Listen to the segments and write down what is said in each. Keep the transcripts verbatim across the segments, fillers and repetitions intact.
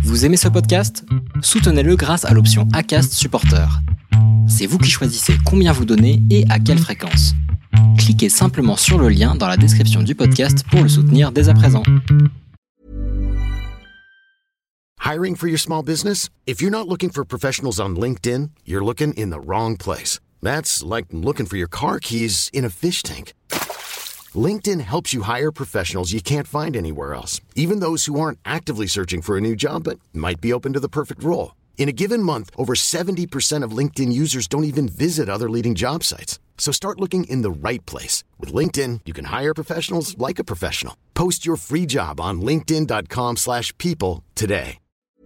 Vous aimez ce podcast ? Soutenez-le grâce à l'option Acast Supporter. C'est vous qui choisissez combien vous donnez et à quelle fréquence. Cliquez simplement sur le lien dans la description du podcast pour le soutenir dès à présent. Hiring for your small business? If you're not looking for professionals on LinkedIn, you're looking in the wrong place. That's like looking for your car keys in a fish tank. LinkedIn helps you hire professionals you can't find anywhere else, even those who aren't actively searching for a new job but might be open to the perfect role. In a given month, over seventy percent of LinkedIn users don't even visit other leading job sites. So start looking in the right place. With LinkedIn, you can hire professionals like a professional. Post your free job on linkedin dot com slash people today.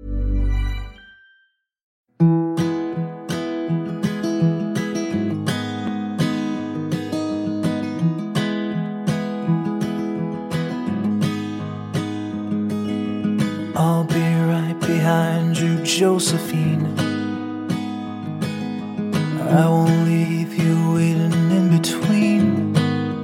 I'll be right behind you, Josephine. I won't leave you waiting in between.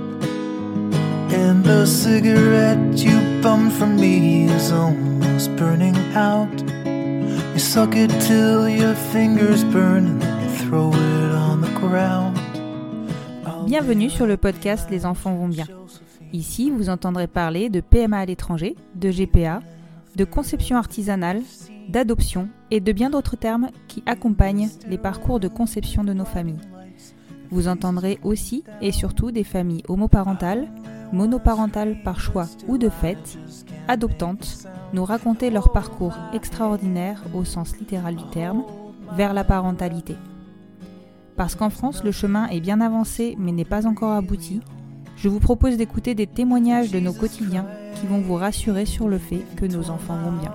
And the cigarette you bummed from me is almost burning out. You suck it till your fingers burn and then you throw it on the ground. Bienvenue sur le podcast Les enfants vont bien. Ici, vous entendrez parler de P M A à l'étranger, de G P A, de conception artisanale, d'adoption et de bien d'autres termes qui accompagnent les parcours de conception de nos familles. Vous entendrez aussi et surtout des familles homoparentales, monoparentales par choix ou de fait, adoptantes, nous raconter leur parcours extraordinaire au sens littéral du terme, vers la parentalité. Parce qu'en France, le chemin est bien avancé mais n'est pas encore abouti, je vous propose d'écouter des témoignages de nos quotidiens qui vont vous rassurer sur le fait que nos enfants vont bien.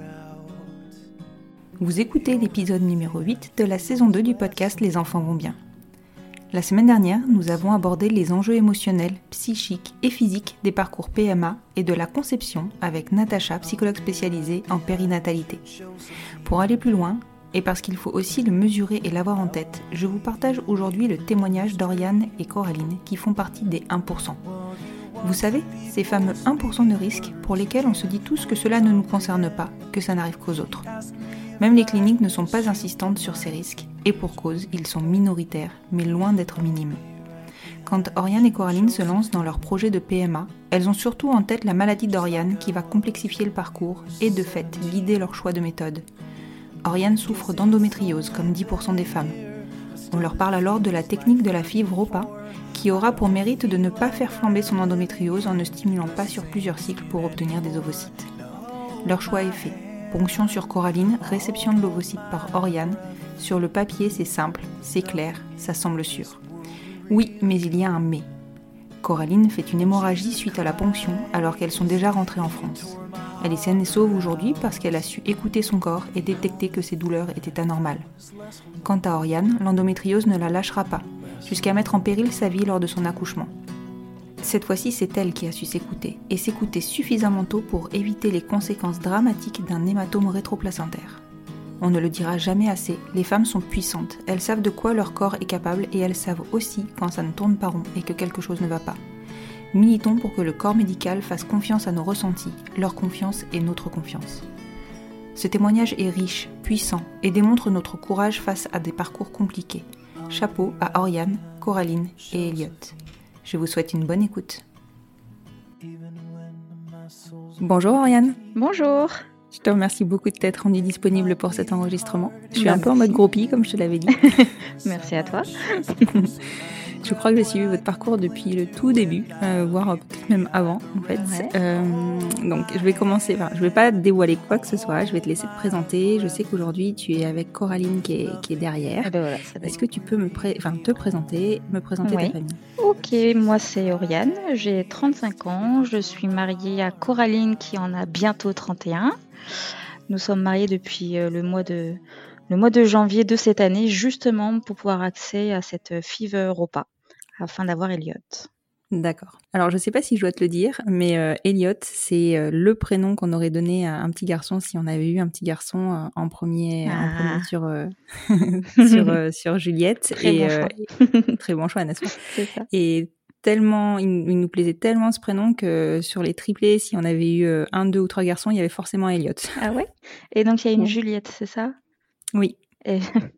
Vous écoutez l'épisode numéro huit de la saison deux du podcast Les enfants vont bien. La semaine dernière, nous avons abordé les enjeux émotionnels, psychiques et physiques des parcours P M A et de la conception avec Natacha, psychologue spécialisée en périnatalité. Pour aller plus loin, et parce qu'il faut aussi le mesurer et l'avoir en tête, je vous partage aujourd'hui le témoignage d'Oriane et Coraline qui font partie des un pour cent. Vous savez, ces fameux un pour cent de risque pour lesquels on se dit tous que cela ne nous concerne pas, que ça n'arrive qu'aux autres. Même les cliniques ne sont pas insistantes sur ces risques, et pour cause, ils sont minoritaires, mais loin d'être minimes. Quand Oriane et Coraline se lancent dans leur projet de P M A, elles ont surtout en tête la maladie d'Oriane qui va complexifier le parcours et de fait guider leur choix de méthode. Oriane souffre d'endométriose comme dix pour cent des femmes. On leur parle alors de la technique de la fibre Ropa, qui aura pour mérite de ne pas faire flamber son endométriose en ne stimulant pas sur plusieurs cycles pour obtenir des ovocytes. Leur choix est fait. Ponction sur Coraline, réception de l'ovocyte par Oriane. Sur le papier, c'est simple, c'est clair, ça semble sûr. Oui, mais il y a un mais. Coraline fait une hémorragie suite à la ponction alors qu'elles sont déjà rentrées en France. Elle est saine et sauve aujourd'hui parce qu'elle a su écouter son corps et détecter que ses douleurs étaient anormales. Quant à Oriane, l'endométriose ne la lâchera pas, jusqu'à mettre en péril sa vie lors de son accouchement. Cette fois-ci, c'est elle qui a su s'écouter, et s'écouter suffisamment tôt pour éviter les conséquences dramatiques d'un hématome rétroplacentaire. On ne le dira jamais assez, les femmes sont puissantes, elles savent de quoi leur corps est capable et elles savent aussi quand ça ne tourne pas rond et que quelque chose ne va pas. Militons pour que le corps médical fasse confiance à nos ressentis, leur confiance est notre confiance. Ce témoignage est riche, puissant et démontre notre courage face à des parcours compliqués. Chapeau à Oriane, Coraline et Elliot. Je vous souhaite une bonne écoute. Bonjour Oriane. Bonjour. Je te remercie beaucoup de t'être rendue disponible pour cet enregistrement. Je suis Merci. un peu en mode groupie, comme je te l'avais dit. Merci à toi. Je crois que j'ai suivi votre parcours depuis le tout début, euh, voire peut-être même avant, en fait. Ouais. Euh, donc, je vais commencer. Enfin, je vais pas dévoiler quoi que ce soit. Je vais te laisser te présenter. Je sais qu'aujourd'hui, tu es avec Coraline qui est, qui est derrière. Ah ben voilà, Est-ce que tu peux me pré- enfin, te présenter, me présenter oui. ta famille ? Ok, moi c'est Oriane, j'ai trente-cinq ans, je suis mariée à Coraline qui en a bientôt trente et un. Nous sommes mariés depuis le mois de le mois de janvier de cette année, justement pour pouvoir accéder à cette fibre Ropa, afin d'avoir Elliot. D'accord. Alors, je ne sais pas si je dois te le dire, mais euh, Elliot, c'est euh, le prénom qu'on aurait donné à un petit garçon si on avait eu un petit garçon euh, en premier, Ah. en premier sur, euh, sur, euh, sur Juliette. Très et, bon euh, choix. Très bon choix, n'est-ce pas ? C'est ça. Et tellement, il, il nous plaisait tellement ce prénom que sur les triplés, si on avait eu euh, un, deux ou trois garçons, il y avait forcément Elliot. Ah ouais? Et donc il y a une Ouais. Juliette, c'est ça? Oui. Et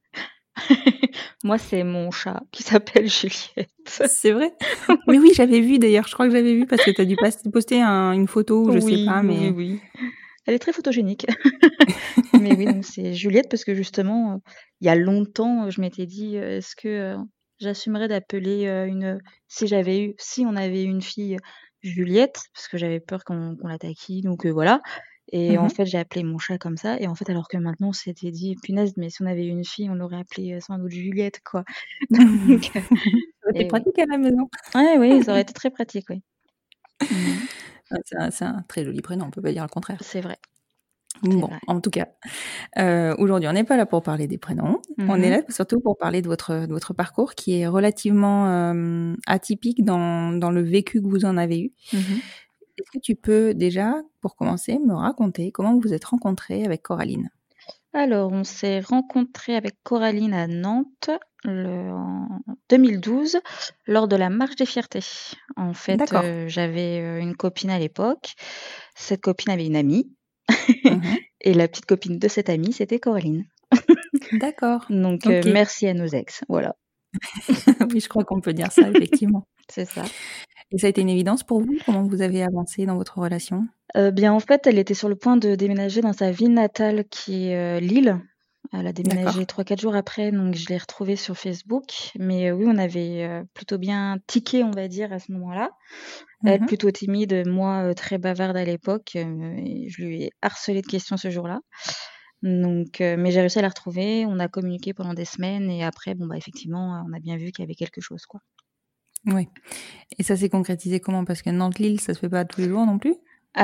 moi, c'est mon chat qui s'appelle Juliette. C'est vrai? Mais oui, j'avais vu d'ailleurs, je crois que j'avais vu parce que tu as dû pas- poster un- une photo ou je oui, sais pas, mais... oui, oui. Elle est très photogénique. Mais oui, donc c'est Juliette parce que justement, euh, il y a longtemps, je m'étais dit, euh, est-ce que euh, j'assumerais d'appeler euh, une, si j'avais eu, si on avait eu une fille Juliette, parce que j'avais peur qu'on qu'on la taquine, donc euh, voilà. Et en Mhm. fait, j'ai appelé mon chat comme ça. Et en fait, alors que maintenant, on s'était dit, punaise, mais si on avait eu une fille, on l'aurait appelée euh, sans doute Juliette, quoi. Donc, euh, C'était et oui. pratique à la maison. Ouais, oui, ça aurait été très pratique, oui. Mm, Ah, C'est un, c'est un très joli prénom, on peut pas dire le contraire. c'est vrai. Bon, vrai. en tout cas, euh, aujourd'hui, on n'est pas là pour parler des prénoms. On est Mhm. là surtout pour parler de votre, de votre parcours qui est relativement euh, atypique dans, dans le vécu que vous en avez eu. Mhm. Est-ce que tu peux déjà, pour commencer, me raconter comment vous vous êtes rencontrés avec Coraline? Alors, on s'est rencontrés avec Coraline à Nantes le, en deux mille douze lors de la Marche des Fiertés. En fait, D'accord. euh, j'avais euh, une copine à l'époque. Cette copine avait une amie. Mhm. Et la petite copine de cette amie, c'était Coraline. D'accord. Donc, euh, Ok. merci à nos ex. Voilà, Oui, je crois qu'on peut dire ça, effectivement. c'est ça. Et ça a été une évidence pour vous? Comment vous avez avancé dans votre relation? Euh, bien, en fait, elle était sur le point de déménager dans sa ville natale qui est euh, Lille. Elle a D'accord. déménagé trois quatre jours après, donc je l'ai retrouvée sur Facebook. Mais euh, oui, on avait euh, plutôt bien tiqué, on va dire, à ce moment-là. Elle Mhm. plutôt timide, moi euh, très bavarde à l'époque. euh, et je lui ai harcelé de questions ce jour-là. Donc, euh, mais j'ai réussi à la retrouver. On a communiqué pendant des semaines et après, bon bah effectivement, on a bien vu qu'il y avait quelque chose, quoi. Oui. Et ça s'est concrétisé comment? Parce que Nantes-Lille, ça se fait pas tous les jours non plus?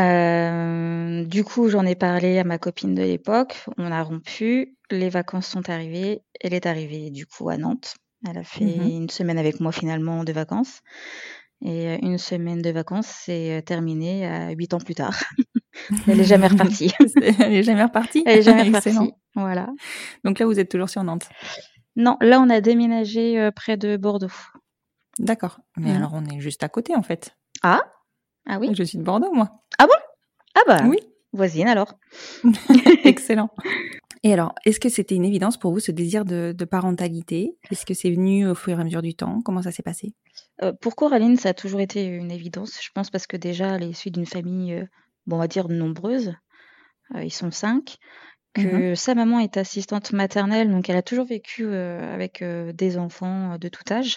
Euh, du coup, j'en ai parlé à ma copine de l'époque. On a rompu. Les vacances sont arrivées. Elle est arrivée du coup à Nantes. Elle a fait Mhm. une semaine avec moi finalement de vacances. Et euh, une semaine de vacances, c'est euh, terminé à huit ans plus tard. Elle est jamais repartie. C'est- Elle est jamais repartie? Elle est jamais Excellent. repartie. Voilà. Donc là, vous êtes toujours sur Nantes. Non, là, on a déménagé euh, près de Bordeaux. D'accord. Mais Mhm. alors, on est juste à côté, en fait. Ah? Ah oui? Je suis de Bordeaux, moi. Ah bon? Ah bah, Oui. voisine alors. Excellent. Et alors, est-ce que c'était une évidence pour vous, ce désir de, de parentalité? Est-ce que c'est venu au fur et à mesure du temps? Comment ça s'est passé? Euh, pour Coraline, ça a toujours été une évidence, je pense, parce que déjà, elle est issue d'une famille, euh, bon, on va dire, nombreuse. Euh, ils sont cinq. Que Mhm. sa maman est assistante maternelle, donc elle a toujours vécu euh, avec euh, des enfants euh, de tout âge.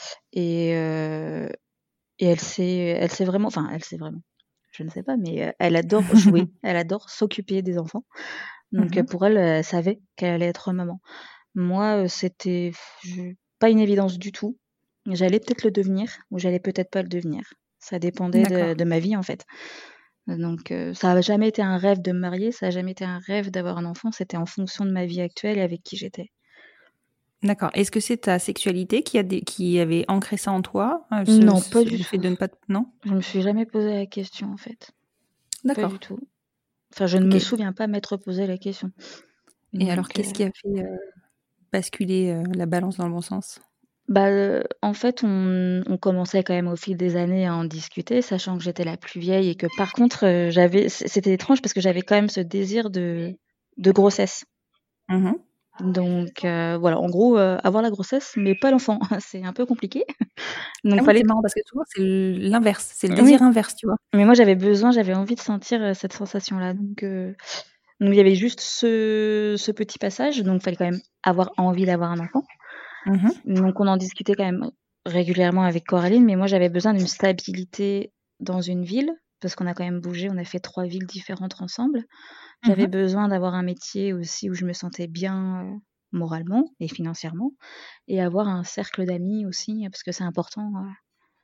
Et, euh, et elle sait, elle sait vraiment, enfin, elle sait vraiment, je ne sais pas, mais euh, elle adore jouer, elle adore s'occuper des enfants. Donc euh, Mhm. pour elle, elle savait qu'elle allait être maman. Moi, euh, c'était je- pas une évidence du tout. J'allais peut-être le devenir ou j'allais peut-être pas le devenir. Ça dépendait de, D'accord. de ma vie en fait. Donc euh, ça n'a jamais été un rêve de me marier, ça n'a jamais été un rêve d'avoir un enfant. C'était en fonction de ma vie actuelle et avec qui j'étais. D'accord. Est-ce que c'est ta sexualité qui, a des, qui avait ancré ça en toi? euh, ce- Non, ce- pas ce- du le fait tout. de ne pas... Non? Je me suis jamais posé la question en fait. Pas D'accord. du tout. Enfin, je ne me Ok. souviens pas m'être posé la question. Et alors, Donc, qu'est-ce euh, qui a fait euh, basculer euh, la balance dans le bon sens? bah, euh, en fait, on, on commençait quand même au fil des années à en discuter, sachant que j'étais la plus vieille et que par contre, euh, j'avais, c- c'était étrange parce que j'avais quand même ce désir de, de grossesse. Mhm. Donc euh, voilà, en gros, euh, avoir la grossesse, mais pas l'enfant, c'est un peu compliqué. Donc Ah oui, c'est fallait, marrant parce que souvent, c'est l'inverse. C'est le oui, désir inverse, tu vois. mais moi j'avais besoin, j'avais envie de sentir euh, cette sensation-là. Donc, euh, donc il y avait juste ce, ce petit passage, donc il fallait quand même avoir envie d'avoir un enfant. Mhm. Donc on en discutait quand même régulièrement avec Coraline, mais moi j'avais besoin d'une stabilité dans une ville, parce qu'on a quand même bougé, on a fait trois villes différentes ensemble. J'avais Mhm. besoin d'avoir un métier aussi où je me sentais bien euh, moralement et financièrement, et avoir un cercle d'amis aussi, parce que c'est important euh,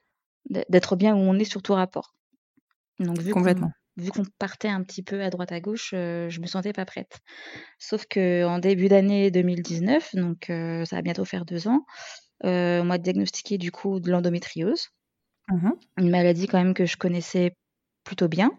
d- d'être bien où on est sur tout rapport. Donc vu qu'on Complètement. vu qu'on partait un petit peu à droite à gauche, euh, je me sentais pas prête. Sauf que en début d'année deux mille dix-neuf, donc euh, ça va bientôt faire deux ans, euh, on m'a diagnostiqué du coup de l'endométriose, Mhm. une maladie quand même que je connaissais plutôt bien.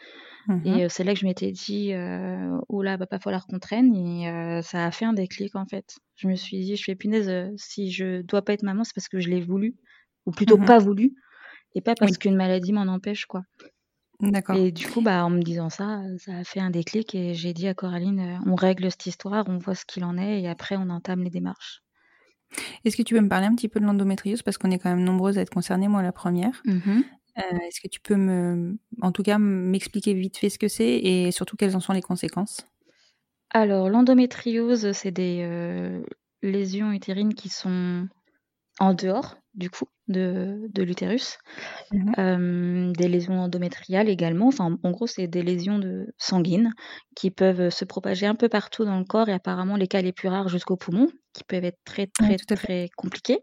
Et Mhm. euh, c'est là que je m'étais dit, euh, oula, va pas falloir qu'on traîne. Et euh, ça a fait un déclic en fait. Je me suis dit, je fais punaise, euh, si je dois pas être maman, c'est parce que je l'ai voulu, ou plutôt Mhm. pas voulu. et pas parce Oui. qu'une maladie m'en empêche, quoi. D'accord. Et du coup, bah, en me disant ça, ça a fait un déclic et j'ai dit à Coraline, euh, on règle cette histoire, on voit ce qu'il en est et après on entame les démarches. Est-ce que tu peux me parler un petit peu de l'endométriose parce qu'on est quand même nombreuses à être concernées, moi la première. Mhm. Euh, est-ce que tu peux me, en tout cas, m'expliquer vite fait ce que c'est et surtout quelles en sont les conséquences? Alors, l'endométriose, c'est des euh, lésions utérines qui sont en dehors, du coup, de, de l'utérus. Mhm. Euh, des lésions endométriales également. Enfin, en gros, c'est des lésions de sanguines qui peuvent se propager un peu partout dans le corps et apparemment les cas les plus rares jusqu'aux poumons, qui peuvent être très, Oui, très, tout à fait. très compliqués.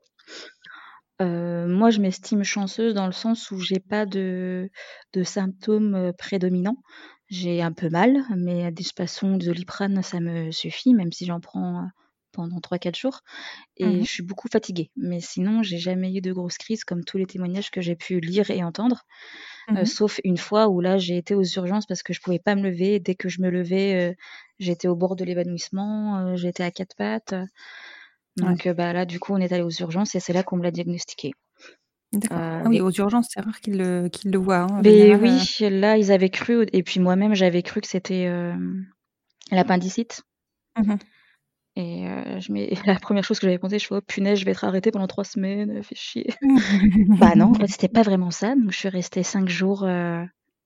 Euh, moi, je m'estime chanceuse dans le sens où j'ai pas de, de symptômes euh, prédominants. J'ai un peu mal, mais de toute façon, du Doliprane, ça me suffit, même si j'en prends euh, pendant trois quatre jours. Et Mhm. je suis beaucoup fatiguée. Mais sinon, j'ai jamais eu de grosses crises comme tous les témoignages que j'ai pu lire et entendre. Euh, Mhm. sauf une fois où là, j'ai été aux urgences parce que je pouvais pas me lever. Dès que je me levais, euh, j'étais au bord de l'évanouissement, euh, j'étais à quatre pattes. Donc Ouais. euh, bah, là, du coup, on est allé aux urgences et c'est là qu'on me l'a diagnostiqué. D'accord. Euh, Ah oui, et- aux urgences, c'est rare qu'ils le, qu'ils le voient, hein, en Mais général. oui, euh, là, ils avaient cru, et puis moi-même, j'avais cru que c'était euh, l'appendicite. mhm. Et euh, je m'ai- la première chose que j'avais pensé, je fais, oh punaise, je vais être arrêtée pendant trois semaines, fait chier. Bah non, en fait, c'était pas vraiment ça. Donc, je suis restée cinq jours euh,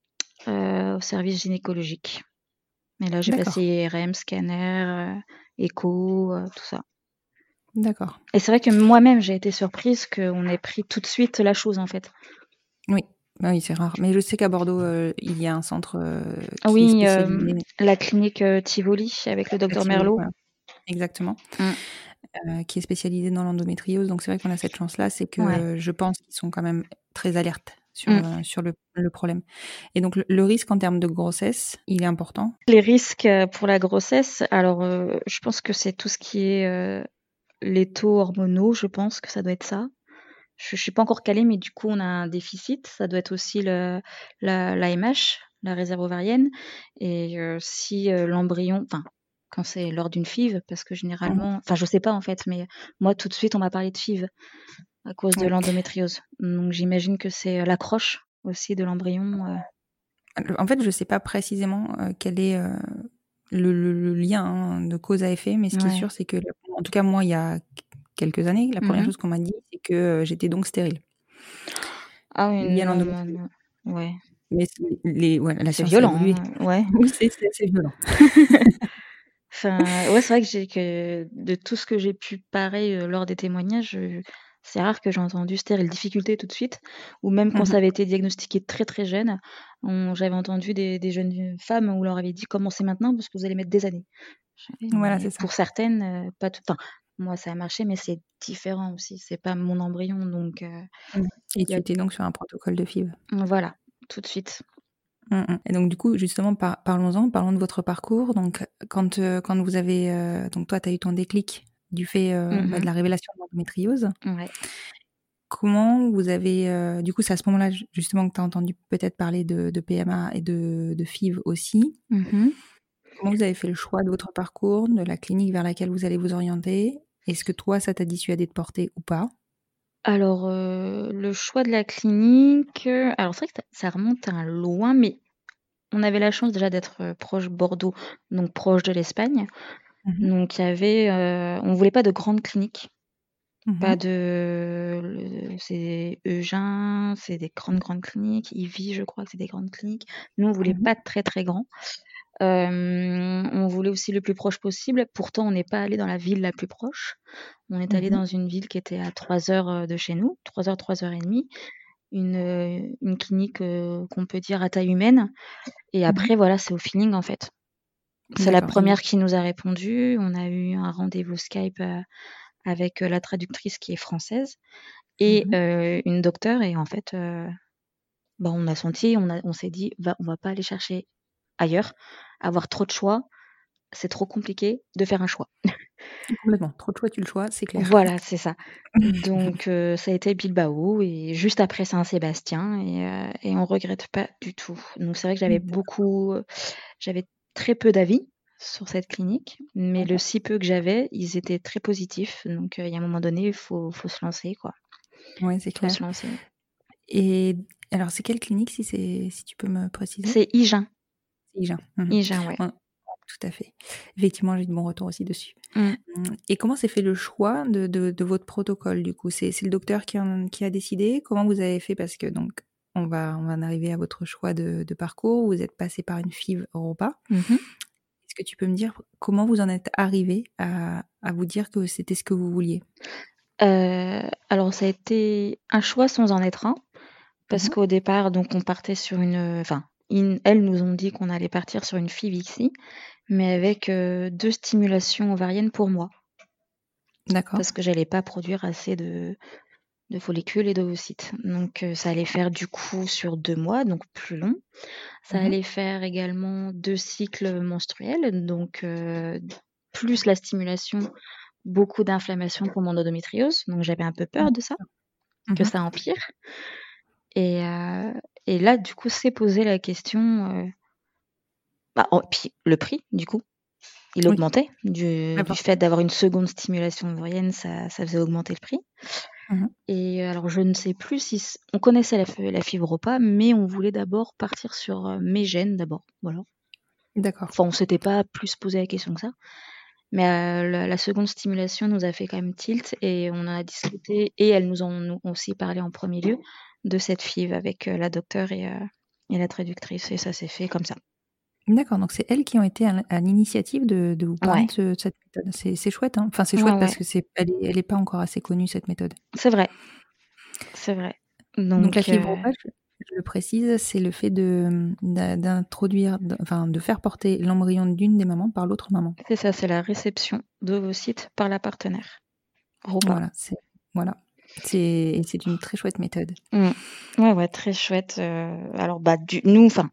euh, au service gynécologique. Et là, j'ai D'accord, passé I R M, scanner, euh, écho, euh, tout ça. d'accord. Et c'est vrai que moi-même, j'ai été surprise qu'on ait pris tout de suite la chose, en fait. Oui, bah oui, c'est rare. Mais je sais qu'à Bordeaux, euh, il y a un centre euh, Ah qui est oui, euh, spécialisé. la clinique euh, Tivoli avec le à docteur Tivoli, Merlot. voilà, exactement, Mm. euh, qui est spécialisé dans l'endométriose. Donc c'est vrai qu'on a cette chance-là, c'est que Ouais. euh, je pense qu'ils sont quand même très alertes sur, Mm. euh, sur le, le problème. Et donc le, le risque en termes de grossesse, il est important. Les risques euh, pour la grossesse, alors euh, je pense que c'est tout ce qui est euh, les taux hormonaux, je pense que ça doit être ça. Je, je suis pas encore calée, mais du coup on a un déficit. Ça doit être aussi le, la, l'A M H, la réserve ovarienne. Et euh, si euh, l'embryon, enfin quand c'est lors d'une F I V, parce que Mhm. généralement, enfin je sais pas en fait, mais moi tout de suite on m'a parlé de F I V à cause de Oui. l'endométriose. Donc j'imagine que c'est euh, l'accroche aussi de l'embryon. euh. En fait, je ne sais pas précisément euh, quel est euh, le, le- le lien hein, de cause à effet, mais ce qui est Ouais. sûr, c'est que, en tout cas, moi, il y a quelques années, la première Mhm. chose qu'on m'a dit, c'est que euh, j'étais donc stérile. Ah oui, Liée à non, non, l'endométriose. non. Ouais. Mais c'est- les, ouais, la C'est science a violent, évolué. hein, ouais. Oui, c'est c'est assez violent. Enfin, ouais, c'est vrai que j'ai que de tout ce que j'ai pu pareil euh, lors des témoignages, euh, c'est rare que j'ai entendu stérile difficulté tout de suite, ou même quand Mhm. ça avait été diagnostiqué très très jeune, on- j'avais entendu des, des jeunes femmes où on leur avait dit commencez maintenant parce que vous allez mettre des années. J'avais, Voilà, Mais c'est ça. pour certaines, euh, pas tout. Enfin, moi ça a marché, mais c'est différent aussi. C'est pas mon embryon, donc euh, Mhm. Et il y tu a... étais donc sur un protocole de F I V. voilà, tout de suite. Mhm. Et donc, du coup, justement, par- parlons-en, parlons de votre parcours. Donc, quand, euh, quand vous avez. euh, donc, toi, tu as eu ton déclic du fait euh, bah, de Mhm. la révélation de l'endométriose. Ouais. Comment vous avez, euh, du coup, c'est à ce moment-là ju- justement que tu as entendu peut-être parler de, de P M A et de, de F I V aussi. Mhm. Comment vous avez fait le choix de votre parcours, de la clinique vers laquelle vous allez vous orienter? Est-ce que toi, ça t'a dissuadé de porter ou pas? Alors, euh, le choix de la clinique, euh, alors c'est vrai que ça, ça remonte à loin, mais on avait la chance déjà d'être euh, proche Bordeaux, donc proche de l'Espagne. Mhm. Donc il y avait, euh, on voulait pas de grandes cliniques, pas Mhm. de, le- c'est Eugin, c'est des grandes grandes cliniques. Ivy, je crois que c'est des grandes cliniques. Nous, on voulait Mhm. pas de très très grand. Euh, on voulait aussi le plus proche possible. Pourtant, on n'est pas allé dans la ville la plus proche. On est allé Mhm. dans une ville qui était à trois heures euh, de chez nous, trois heures, trois heures et demie. Une, euh, une clinique euh, qu'on peut dire à taille humaine. Et Mhm. après, voilà, c'est au feeling en fait. C'est la D'accord. Et vous- première qui nous a répondu. On a eu un rendez-vous Skype euh, avec euh, la traductrice qui est française et Mhm. euh, une docteure. Et en fait, euh, bah, on a senti, on, a, on s'est dit, va, on va pas aller chercher ailleurs. Avoir trop de choix, c'est trop compliqué de faire un choix. Complètement. Trop de choix, tu le choix, c'est clair. Voilà, c'est ça. Donc, euh, ça a été Bilbao et juste après Saint-Sébastien et, euh, et on regrette pas du tout. Donc, c'est vrai que j'avais beaucoup, euh, j'avais très peu d'avis sur cette clinique, mais le si peu que j'avais, ils étaient très positifs. Donc, euh, il y a un moment donné, il faut, faut se lancer, quoi. Ouais, c'est Il faut clair. se lancer. Et alors, c'est quelle clinique, si, c'est, si tu peux me préciser? C'est Agen. C'est Agen. Mmh. Agen, ouais. Ouais, tout à fait. Effectivement, j'ai eu de bons retours aussi dessus. Mmh. Mmh, et comment s'est fait le choix de, de, de votre protocole, du coup? C'est, c'est le docteur qui, en- qui a décidé? Comment vous avez fait? Parce que donc, on va, on va en arriver à votre choix de, de parcours. Vous êtes passé par une F I V Europa. Mhm. Est-ce que tu peux me dire comment vous en êtes arrivé à, à vous dire que c'était ce que vous vouliez? Euh, alors, ça a été un choix sans en être un, parce Mhm. qu'au départ, donc, on partait sur une... Enfin, in- elles nous ont dit qu'on allait partir sur une F I V ici, mais avec euh, deux stimulations ovariennes pour moi, D'accord. parce que j'allais pas produire assez de, de follicules et d'ovocytes. Donc, euh, ça allait faire du coup sur deux mois, donc plus long. Ça Mhm. allait faire également deux cycles menstruels, donc euh, plus la stimulation, beaucoup d'inflammation pour mon endométriose. Donc, j'avais un peu peur de ça, que Mhm. ça empire. Et, euh, et là, du coup, s'est posé la question. Euh, bah, oh, puis le prix, du coup, il Oui. augmentait. Du, Ouais, du fait d'avoir une seconde stimulation ovarienne, ça, ça faisait augmenter le prix. Mhm. Et euh, alors, je ne sais plus si. c- On connaissait la, f- la fibre repas, mais on voulait d'abord partir sur euh, mes gènes d'abord. Voilà. D'accord. Enfin, on s'était pas plus posé la question que ça. Mais euh, la, la seconde stimulation nous a fait quand même tilt et on en a discuté. Et elles nous ont nous ont aussi parlé en premier lieu de cette F I V avec euh, la docteure et, euh, et la traductrice. Et ça s'est fait comme ça. D'accord, donc c'est elles qui ont été à, l- à l'initiative de, de vous parler Ouais, de, ce- de cette méthode. C'est, c'est chouette, hein. Enfin, c'est ouais, chouette parce ouais. que c'est, elle est, elle est pas encore assez connue, cette méthode. C'est vrai, c'est vrai. Donc la Donc, euh, fibropage, je je le précise, c'est le fait de, d'a- d'introduire, d- enfin, de faire porter l'embryon d'une des mamans par l'autre maman. c'est ça, c'est la réception d'ovocytes par la partenaire. Repas. Voilà, c'est, voilà. C'est, et c'est une très chouette méthode. Mm. Ouais, ouais, très chouette. euh, alors, bah, du, nous, enfin,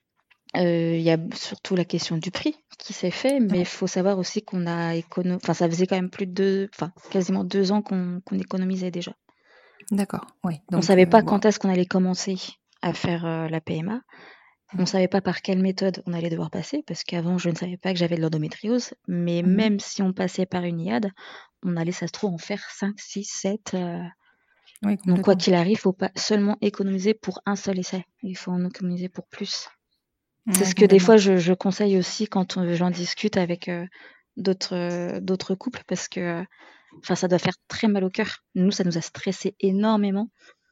il y a surtout la question du prix qui s'est fait, mais il Ouais, faut savoir aussi qu'on a économisé, enfin, ça faisait quand même plus de deux, enfin, quasiment deux ans qu'on qu'on économisait déjà. d'accord, oui. On Donc, savait euh, pas bon. quand est-ce qu'on allait commencer à faire euh, la P M A. On Mhm. savait pas par quelle méthode on allait devoir passer, parce qu'avant, je ne savais pas que j'avais de l'endométriose, mais Mhm. même si on passait par une I A D, on allait, ça se trouve, en faire cinq, six, sept. euh, Oui, Donc, quoi complètement. qu'il arrive, il faut pas seulement économiser pour un seul essai. Il faut en économiser pour plus. C'est Oui, ce que des complètement. fois je, je conseille aussi quand on- j'en discute avec euh, d'autres euh, d'autres couples, parce que euh, enfin ça doit faire très mal au cœur. Nous, ça nous a stressé énormément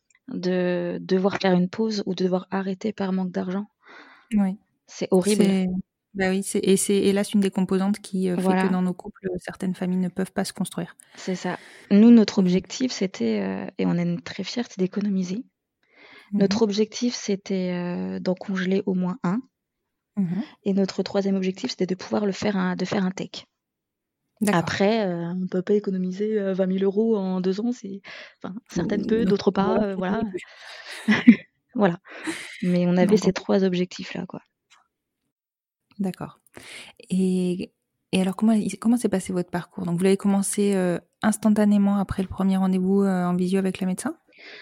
de devoir faire une pause ou de devoir arrêter par manque d'argent. Oui. C'est horrible. C'est, bah oui, c'est, et c'est hélas une des composantes qui euh, fait que Voilà, dans nos couples, certaines familles ne peuvent pas se construire. c'est ça. Nous, notre Donc, objectif, c'était, euh, et on est très fiers, c'est d'économiser. mhm, Notre objectif, c'était euh, d'en congeler au moins un. mhm. Et notre troisième objectif, c'était de pouvoir le faire un, de faire un tech. D'accord. Après, euh, on ne peut pas économiser euh, vingt mille euros en deux ans. C'est, enfin, certaines peuvent, Donc, d'autres pas. voilà, euh, c'est pas voilà. non plus. Voilà. Mais on avait Non, ces complètement. trois objectifs-là, quoi. D'accord. Et, et alors, comment, il- comment s'est passé votre parcours? Donc, vous l'avez commencé euh, instantanément après le premier rendez-vous euh, en visio avec le médecin?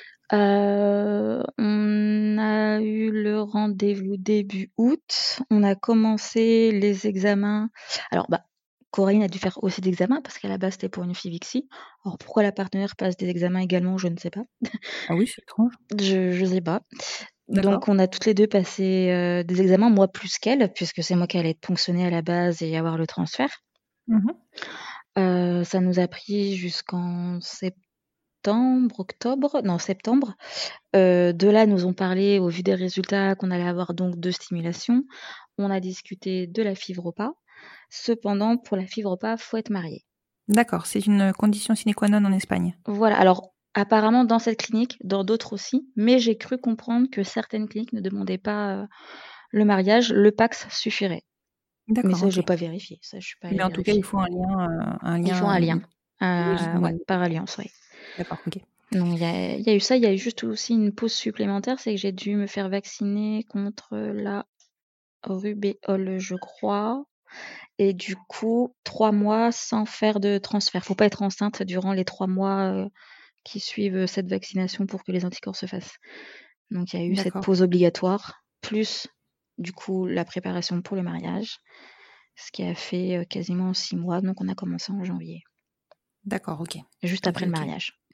Euh, on a eu le rendez-vous début août. On a commencé les examens. Alors, bah, Corinne a dû faire aussi des examens parce qu'à la base, c'était pour une FIVIXI. Alors, pourquoi la partenaire passe des examens également, je ne sais pas. Ah oui, c'est étrange. Je je sais pas. D'accord. Donc on a toutes les deux passé, heu, des examens, moi plus qu'elle, puisque c'est moi qui allais être ponctionnée à la base et avoir le transfert. Mhm. Heu, ça nous a pris jusqu'en septembre, octobre, non septembre. Heu, de là, nous ont parlé au vu des résultats qu'on allait avoir donc deux stimulations. On a discuté de la FIV-ROPA. Cependant, pour la FIV-ROPA, faut être marié. D'accord, c'est une condition sine qua non en Espagne. Voilà, alors apparemment dans cette clinique, dans d'autres aussi, mais j'ai cru comprendre que certaines cliniques ne demandaient pas, heu, le mariage, le Pacs suffirait. Mais D'accord, ça, ok. j'ai pas vérifié, ça je suis pas allée Mais en tout cas, il vérifier. faut un lien, euh, un Il faut lien. un euh, lien, heu, ouais, ouais. par alliance, ouais. D'accord, ok. Donc il y a il y a eu ça, il y a eu juste aussi une pause supplémentaire, c'est que j'ai dû me faire vacciner contre la rubéole, je crois, et du coup trois mois sans faire de transfert. Faut pas être enceinte durant les trois mois, heu, qui suivent, cette vaccination pour que les anticorps se fassent. Donc il y a eu cette D'accord, pause obligatoire, plus du coup la préparation pour le mariage, ce qui a fait, heu, quasiment six mois, donc on a commencé en janvier, d'accord, ok. juste Ok, après le ok. mariage.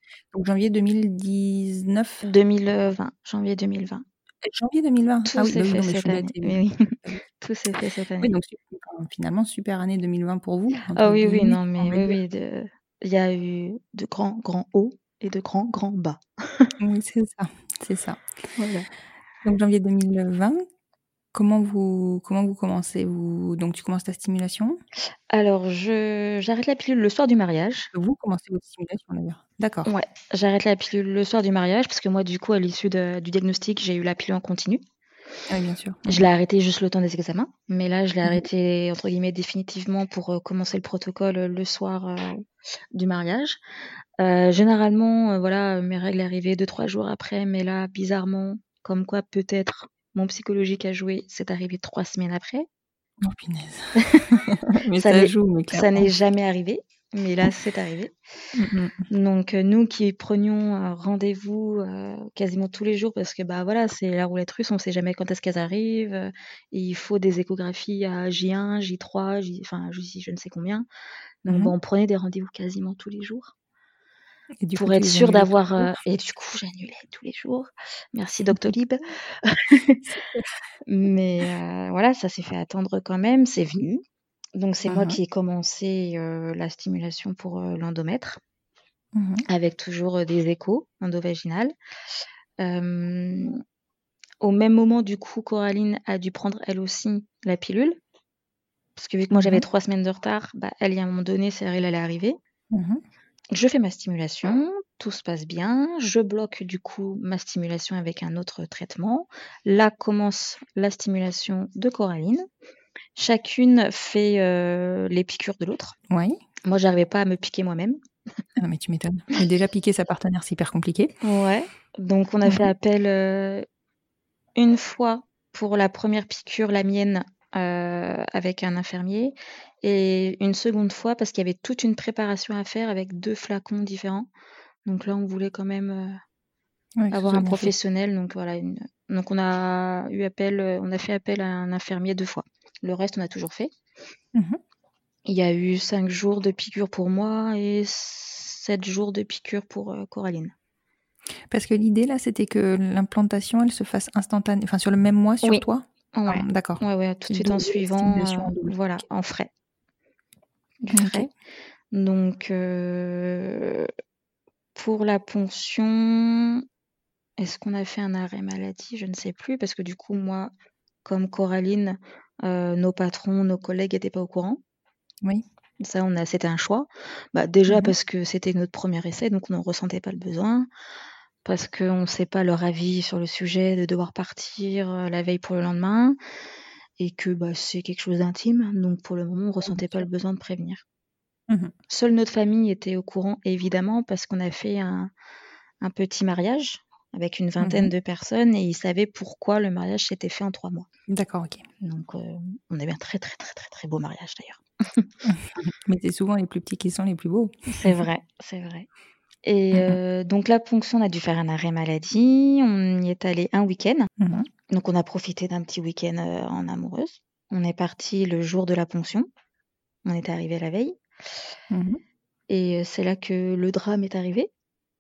Donc janvier deux mille dix-neuf deux mille vingt, janvier deux mille vingt. Euh, Janvier deux mille vingt. Tout Ah oui, s'est bah oui, fait non, mais je cette suis bête. année. et- Oui, oui. Ah oui. Tout s'est fait cette Oui, année. donc su- enfin, finalement, super année deux mille vingt pour vous, Ah entre oui, oui, guillemets, non, on mais va oui, dire. oui, de- il y a eu de grands, grands hauts et de grands, grands bas. Oui, c'est ça, c'est ça. Voilà. Donc janvier deux mille vingt, comment vous, comment vous commencez vous, donc tu commences ta stimulation. Alors, je j'arrête la pilule le soir du mariage. Vous commencez votre stimulation d'ailleurs. D'accord. Ouais, j'arrête la pilule le soir du mariage parce que moi, du coup, à l'issue de- du diagnostic, j'ai eu la pilule en continu. Oui, bien sûr. Je l'ai arrêtée juste le temps des examens, mais là, je l'ai Mhm. arrêtée entre guillemets définitivement pour euh, commencer le protocole euh, le soir euh, du mariage. Euh, généralement, euh, voilà, mes règles arrivaient deux trois jours après, mais là, bizarrement, comme quoi peut-être mon psychologique a joué, c'est arrivé trois semaines après. Oh punaise. Mais Ça ça n'est joue, mais ça clairement. n'est jamais arrivé, mais là, c'est arrivé. Mhm. Donc euh, nous qui prenions euh, rendez-vous euh, quasiment tous les jours parce que bah voilà, c'est la roulette russe, on sait jamais quand est-ce qu'elles arrivent. euh, et il faut des échographies à J un, J trois, J... enfin J je ne sais combien. Donc Mhm. bon, on prenait des rendez-vous quasiment tous les jours Et du coup, pour tu être les sûr annulais d'avoir. toujours. euh, Et du coup, j'annulais tous les jours. Merci Doctolib. Super. Mais euh, voilà, ça s'est fait attendre quand même, c'est venu. Donc c'est moi Mhm. qui ai commencé euh, la stimulation pour euh, l'endomètre, Mhm. avec toujours euh, des échos endovaginales. Euh, au même moment, du coup, Coraline a dû prendre elle aussi la pilule. Parce que vu que moi j'avais Mhm. trois semaines de retard, bah, elle, à un moment donné, c'est elle allait arriver. Mhm. Je fais ma stimulation, tout se passe bien. Je bloque du coup ma stimulation avec un autre traitement. Là commence la stimulation de Coraline. Chacune fait euh, les piqûres de l'autre. Oui. Moi, j'arrivais pas à me piquer moi-même. Ah non, mais tu m'étonnes. Mais déjà, piquer sa partenaire, c'est hyper compliqué. Ouais. Donc, on a fait Mhm. appel euh, une fois pour la première piqûre, la mienne, euh, avec un infirmier, et une seconde fois parce qu'il y avait toute une préparation à faire avec deux flacons différents. Donc là, on voulait quand même euh, Ouais, que ce avoir soit un bien fait. professionnel. Donc voilà. Une... Donc on a eu appel, euh, on a fait appel à un infirmier deux fois. Le reste, on a toujours fait. Mhm. Il y a eu cinq jours de piqûre pour moi et sept jours de piqûre pour euh, Coraline. Parce que l'idée, là, c'était que l'implantation, elle se fasse instantanée, enfin, sur le même mois sur Oui. toi. Ouais. Ah, d'accord. Ouais, ouais, tout de C'est suite en double suivant, stimulation euh, en double. voilà, Ok. en frais. Du Ok. frais. Donc, euh, pour la ponction, est-ce qu'on a fait un arrêt maladie? Je ne sais plus, parce que du coup, moi, comme Coraline, euh, nos patrons, nos collègues n'étaient pas au courant. Oui. Ça, on a, c'était un choix. Bah, déjà Mhm. parce que c'était notre premier essai, donc on n'en ressentait pas le besoin. Parce qu'on ne sait pas leur avis sur le sujet de devoir partir euh, la veille pour le lendemain. Et que bah, c'est quelque chose d'intime. Donc pour le moment, on ne Oui, bien ressentait pas sûr. le besoin de prévenir. Mhm. Seule notre famille était au courant, évidemment, parce qu'on a fait un, un petit mariage avec une vingtaine Mhm. de personnes et ils savaient pourquoi le mariage s'était fait en trois mois. D'accord, ok. Donc euh, on avait un très très très très très beau mariage d'ailleurs. Mais c'est souvent les plus petits qui sont les plus beaux. C'est vrai, c'est vrai. Et Mhm. euh, donc la ponction, on a dû faire un arrêt maladie. On y est allé un week-end. Mhm. Donc on a profité d'un petit week-end euh, en amoureuse. On est parti le jour de la ponction. On est arrivé la veille. Mhm. Et euh, c'est là que le drame est arrivé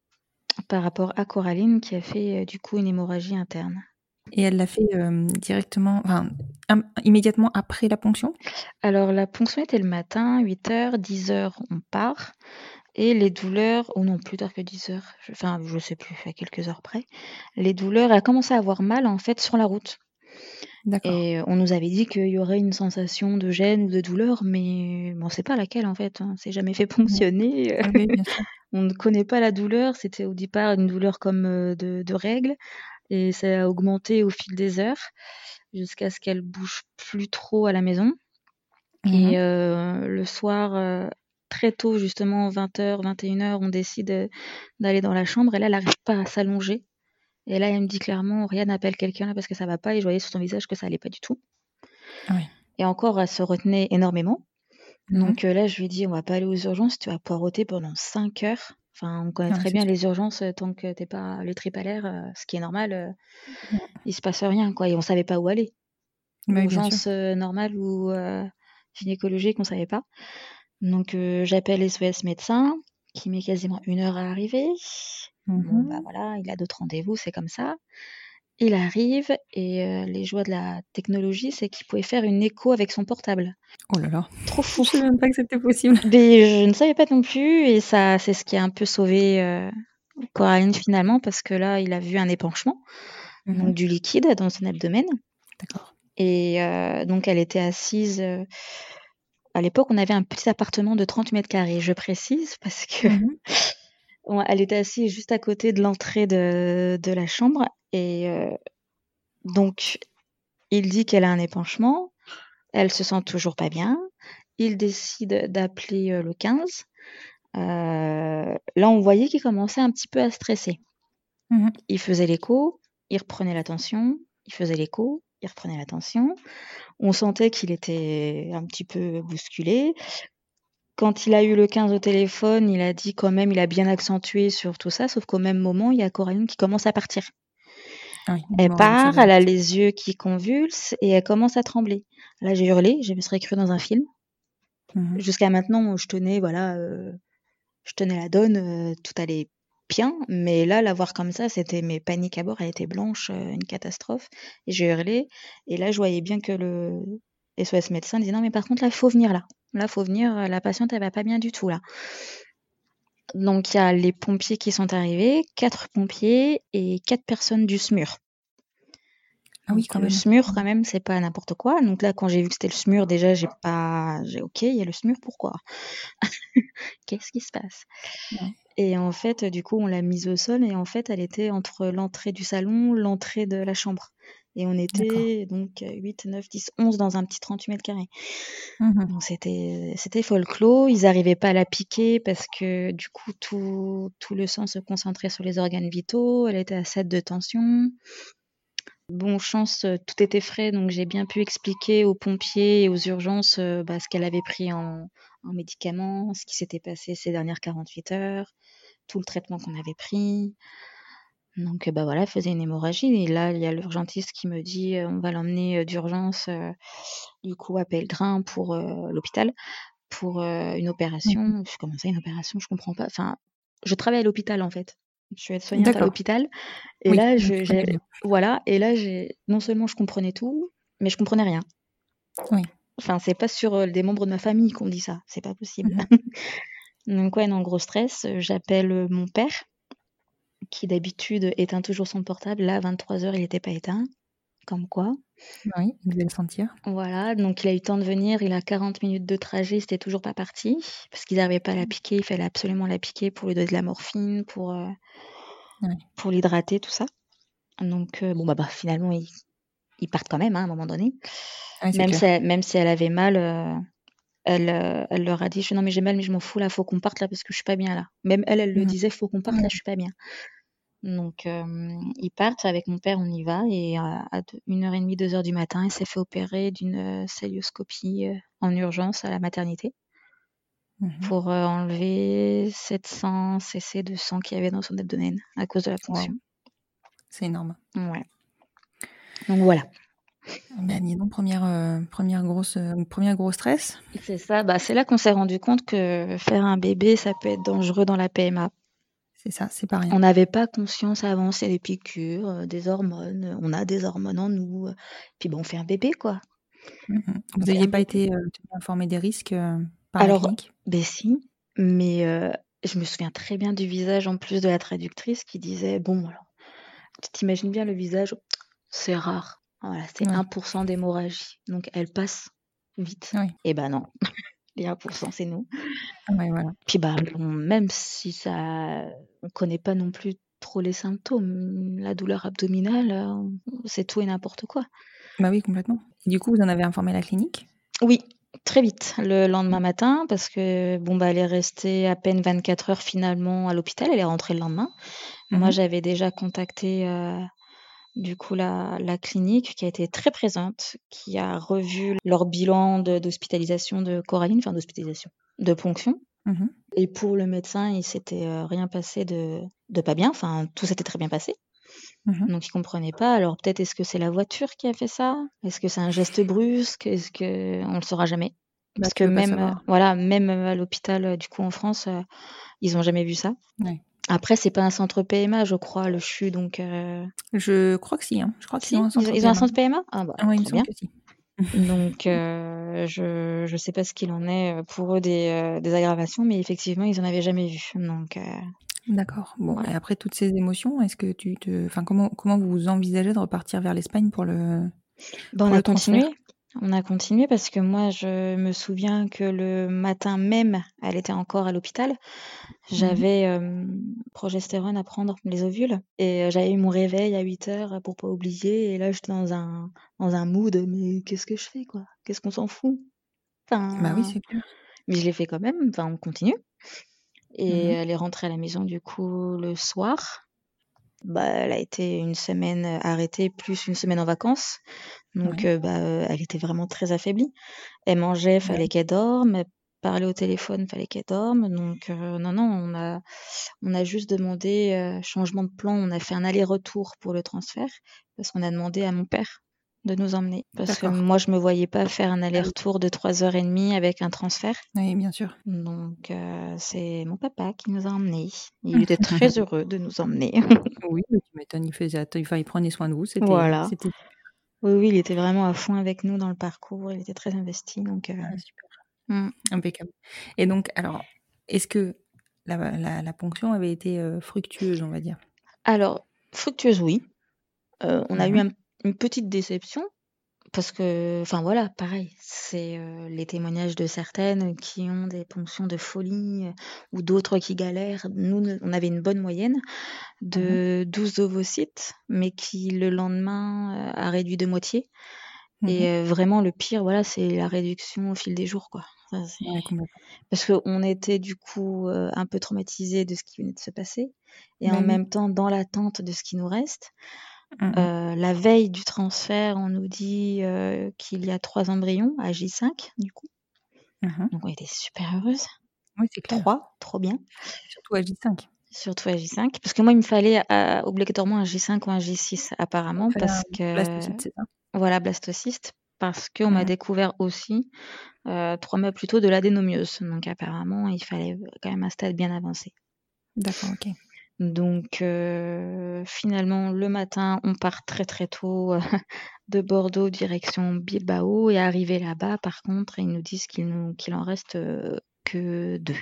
par rapport à Coraline qui a fait euh, du coup une hémorragie interne. Et elle l'a fait euh, directement, enfin, im- immédiatement après la ponction? Alors la ponction était le matin, huit heures, dix heures on part. Et les douleurs, ou non, plus tard que dix heures, je- enfin je sais plus, à quelques heures près, les douleurs, elle a commencé à avoir mal en fait sur la route. D'accord. Et on nous avait dit qu'il y aurait une sensation de gêne ou de douleur, mais bon, on sait pas laquelle en fait. Hein. C'est jamais fait ponctionner. Oui, oui, bien sûr. On ne connaît pas la douleur. C'était au départ une douleur comme euh, de, de règles, et ça a augmenté au fil des heures jusqu'à ce qu'elle bouge plus trop à la maison. Mhm. Et euh, le soir, euh, très tôt, justement, vingt heures, vingt et une heures, on décide euh, d'aller dans la chambre. Et là, elle n'arrive pas à s'allonger. Et là, elle me dit clairement, Oriane, appelle quelqu'un là parce que ça va pas. Et je voyais sur son visage que ça allait pas du tout. Ah oui. Et encore, elle se retenait énormément. Mhm. Donc euh, là, je lui ai dit, on va pas aller aux urgences, tu vas poireauter pendant cinq heures. Enfin, on connaît Ah, très c'est bien sûr. les urgences, euh, tant que t'es pas les tripes à l'air, euh, ce qui est normal, euh, Mhm. il se passe rien, quoi. Et on savait pas où aller. Oui, bien sûr. L'urgence euh, normale ou euh, gynécologique, on savait pas. Donc euh, j'appelle S O S médecin qui met quasiment une heure à arriver. Mhm. Bon, bah voilà, il a d'autres rendez-vous, c'est comme ça. Il arrive et euh, les joies de la technologie, c'est qu'il pouvait faire une écho avec son portable. Oh là là. Trop Je fou. savais même pas que c'était possible. Mais je ne savais pas non plus, et ça, c'est ce qui a un peu sauvé euh, Coraline finalement, parce que là, il a vu un épanchement, Mhm. donc du liquide dans son abdomen. D'accord. Et euh, donc, elle était assise. euh, À l'époque, on avait un petit appartement de trente mètres carrés, je précise, parce que Mhm. on- elle était assise juste à côté de l'entrée de, de la chambre. Et euh, donc, il dit qu'elle a un épanchement. Elle se sent toujours pas bien. Il décide d'appeler euh, le quinze. Euh, là, on voyait qu'il commençait un petit peu à stresser. Mhm. Il faisait l'écho, il reprenait la tension, il faisait l'écho, il reprenait la tension. On sentait qu'il était un petit peu bousculé. Quand il a eu le quinze au téléphone, il a dit quand même, il a bien accentué sur tout ça, sauf qu'au même moment, il y a Coraline qui commence à partir. Ah oui, Elle l'hémorragie part, s'avère. elle a les yeux qui convulsent et elle commence à trembler. Là, j'ai hurlé, je me serais cru dans un film. Mhm. Jusqu'à maintenant, je tenais, voilà, euh, je tenais la donne, euh, tout allait bien, mais là, la voir comme ça, c'était mes paniques à bord, elle était blanche, euh, une catastrophe. Et j'ai hurlé, et là, je voyais bien que le S O S médecin disait non, mais par contre, là, il faut venir là. Là, il faut venir, la patiente, elle va pas bien du tout là. Donc, il y a les pompiers qui sont arrivés, quatre pompiers et quatre personnes du S M U R. Ah oui, Donc, quand le même. S M U R, quand même, c'est pas n'importe quoi. Donc là, quand j'ai vu que c'était le S M U R, déjà, j'ai pas, j'ai ok, il y a le S M U R, pourquoi? Qu'est-ce qui se passe? Ouais. Et en fait, du coup, on l'a mise au sol et en fait, elle était entre l'entrée du salon, l'entrée de la chambre. Et on était donc huit, neuf, dix, onze dans un petit trente-huit mètres carrés. Mhm. Donc c'était c'était folklore. Ils n'arrivaient pas à la piquer parce que du coup, tout, tout le sang se concentrait sur les organes vitaux. Elle était à sept de tension. Bon, chance, euh, tout était frais, donc j'ai bien pu expliquer aux pompiers et aux urgences euh, bah, ce qu'elle avait pris en, en médicaments, ce qui s'était passé ces dernières quarante-huit heures, tout le traitement qu'on avait pris. Donc, euh, bah voilà, elle faisait une hémorragie. Et là, il y a l'urgentiste qui me dit euh, on va l'emmener euh, d'urgence, euh, du coup, à Pellegrin pour euh, l'hôpital, pour euh, une Mhm. opération. Je comment ça, une opération? Je comprends pas. Enfin, je travaille à l'hôpital en fait. Je suis aide-soignante à D'accord. l'hôpital. Et Oui, là, donc je, tu connais j'ai, bien. voilà. Et là, j'ai, non seulement je comprenais tout, mais je comprenais rien. Oui. Enfin, c'est pas sur euh, des membres de ma famille qu'on dit ça. C'est pas possible. Mhm. Donc, ouais, non, gros stress. Euh, J'appelle euh, mon père, qui d'habitude éteint toujours son portable. Là, à vingt-trois heures, il n'était pas éteint. Comme quoi. Oui, il devait le sentir. Voilà, donc il a eu le temps de venir. Il a quarante minutes de trajet, c'était toujours pas parti. Parce qu'ils n'arrivaient pas à la piquer. Il fallait absolument la piquer pour lui donner de la morphine, pour, euh, Ouais. pour l'hydrater, tout ça. Donc, euh, bon, bah, bah finalement, ils, ils partent quand même, hein, à un moment donné. Ouais, c'est Même si, clair. elle, même si elle avait mal, euh, elle, euh, elle leur a dit je- non, mais j'ai mal, mais je m'en fous, là, faut qu'on parte là parce que je suis pas bien là. Même elle, elle le Mhm. disait faut qu'on parte Ouais. là, je suis pas bien. Donc, euh, ils partent avec mon père, on y va. Et euh, à deux- une heure et demie, deux heures du matin, il s'est fait opérer d'une euh, célioscopie euh, en urgence à la maternité Mhm. pour euh, enlever sept cents cc de sang qu'il y avait dans son abdomen à cause de la ponction. Wow. C'est énorme. Ouais. Donc voilà. Ben, dis donc, première, euh, première, grosse, euh, première gros stress. C'est ça, bah, c'est là qu'on s'est rendu compte que faire un bébé, ça peut être dangereux dans la P M A. C'est ça, c'est pas rien. On n'avait pas conscience avant, c'est des piqûres, euh, des hormones, on a des hormones en nous, euh, puis bon, on fait un bébé, quoi. Mhm. On Vous fait un n'aviez pas bébé. été euh, tenu informé des risques euh, par la Alors, clinique? ben si, mais euh, je me souviens très bien du visage en plus de la traductrice qui disait bon, alors, tu t'imagines bien le visage, c'est rare. Voilà, c'est Oui. un pour cent d'hémorragie. Donc elle passe vite. Oui. Et ben non, les un pour cent c'est nous. Ouais, voilà. Puis bah bon, même si ça, on connaît pas non plus trop les symptômes, la douleur abdominale, euh, c'est tout et n'importe quoi. Bah oui, complètement. Et du coup, vous en avez informé la clinique? Oui, très vite, le lendemain matin, parce que bon bah elle est restée à peine vingt-quatre heures finalement à l'hôpital, elle est rentrée le lendemain. Moi, Mhm. j'avais déjà contacté euh, du coup la, la clinique qui a été très présente, qui a revu leur bilan de- d'hospitalisation de Coraline, enfin d'hospitalisation, de ponction. Mhm. Et pour le médecin, il s'était euh, rien passé de, de pas bien, enfin tout s'était très bien passé. Mhm. Donc il comprenait pas. Alors peut-être est-ce que c'est la voiture qui a fait ça? Est-ce que c'est un geste brusque? Est-ce que on le saura jamais? Bah, Parce tu que veux pas même, euh, savoir. voilà, même euh, à l'hôpital, euh, du coup, en France, euh, ils n'ont jamais vu ça. Ouais. Après, c'est pas un centre P M A, je crois, le C H U, donc... euh, Je crois que si, hein. Je crois qu'ils ont Si, un ils, centre ils ont un P M A. centre P M A? Ah bah, Ah ouais, il me très semble bien. que si. Donc, euh, je je sais pas ce qu'il en est euh, pour eux des, euh, des aggravations, mais effectivement, ils en avaient jamais vu. Donc, euh, D'accord. Bon, voilà. et après toutes ces émotions, est-ce que tu te, enfin comment comment vous envisagez de repartir vers l'Espagne pour le Ben, on pour a le transfert? continué. On a continué parce que moi, je me souviens que le matin même, elle était encore à l'hôpital. Mhm. J'avais euh, progestérone à prendre, les ovules, et euh, j'avais eu mon réveil à huit heures pour pas oublier. Et là, j'étais dans un dans un mood, mais qu'est-ce que je fais, quoi? Qu'est-ce qu'on s'en fout? Bah oui, Enfin, c'est clair. mais je l'ai fait quand même. Enfin, on continue. Et Mhm. elle est rentrée à la maison du coup le soir. Bah, elle a été une semaine euh, arrêtée plus une semaine en vacances. Donc, Ouais. euh, bah, euh, elle était vraiment très affaiblie. Elle mangeait, Bah fallait oui. qu'elle dorme. Elle parlait au téléphone, fallait qu'elle dorme. Donc, euh, non, non, on a, on a juste demandé euh, changement de plan. On a fait un aller-retour pour le transfert parce qu'on a demandé à mon père de nous emmener. Parce que D'accord. moi, je me voyais pas faire un Ah oui. aller-retour de trois heures et demie avec un transfert. Oui, bien sûr. Donc, euh, c'est mon papa qui nous a emmenés. Il était très heureux de nous emmener. Oui, mais tu m'étonnes, il faisait, att- enfin, il prenait soin de vous, c'était, Voilà. c'était Oui, oui, il était vraiment à fond avec nous dans le parcours. Il était très investi. Donc, euh, ah, super, mm. impeccable. Et donc, alors, est-ce que la, la, la ponction avait été euh, fructueuse, on va dire? Alors, fructueuse, oui. Euh, on a eu Mhm. un- une petite déception parce que, enfin voilà, pareil, c'est euh, les témoignages de certaines qui ont des ponctions de folie euh, ou d'autres qui galèrent. Nous, ne- on avait une bonne moyenne Mhm. de douze ovocytes, mais qui le lendemain euh, a réduit de moitié. Mhm. Et euh, vraiment, le pire, voilà, c'est la réduction au fil des jours, quoi. Ça, c'est- Ouais, complètement. Parce qu'on était du coup euh, un peu traumatisés de ce qui venait de se passer et Bah en oui. même temps dans l'attente de ce qui nous reste. Mhm. Euh, la veille du transfert, on nous dit euh, qu'il y a trois embryons à J cinq, du coup. Mhm. Donc on était super heureuses. Oui, c'est clair. Trois, trop bien. Surtout à J cinq. Surtout à J cinq. Parce que moi, il me fallait euh, obligatoirement un J cinq ou un J six, Pour apparemment, faire un parce que. blastocyte, c'est ça? Voilà, blastocyste. Parce qu'on m'a Mhm. découvert aussi, euh, trois mois plus tôt, de l'adénomiose. Donc apparemment, il fallait quand même un stade bien avancé. D'accord, ok. Donc euh, finalement, le matin, on part très très tôt euh, de Bordeaux direction Bilbao et arrivé là-bas, par contre, ils nous disent qu'il nous, qu'il en reste euh, que deux.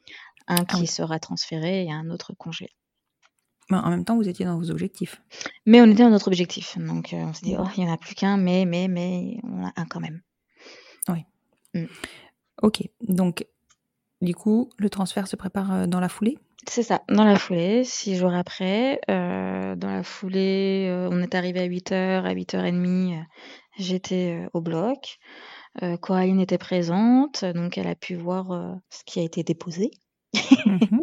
Un Ah qui oui. sera transféré et un autre congelé. Mais en même temps, vous étiez dans vos objectifs. Mais on était dans notre objectif. Donc euh, on s'est dit, Bon. oh, il n'y en a plus qu'un, mais, mais, mais, on a un quand même. Oui. Mm. Ok. Donc, du coup, le transfert se prépare euh, dans la foulée? C'est ça, dans la foulée, six jours après. Euh, dans la foulée, euh, on est arrivé à huit heures, à huit heures trente, euh, j'étais euh, au bloc. Euh, Coraline était présente, donc elle a pu voir euh, ce qui a été déposé. Mhm.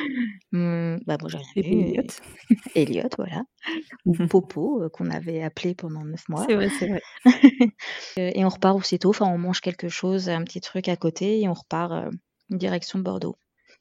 Hum, bah moi j'ai rien Bébé vu. Elliot. et- Elliot, voilà. Ou Popo, euh, qu'on avait appelé pendant neuf mois. C'est vrai, c'est vrai. Euh, et on repart aussitôt, enfin on mange quelque chose, un petit truc à côté, et on repart euh, direction Bordeaux.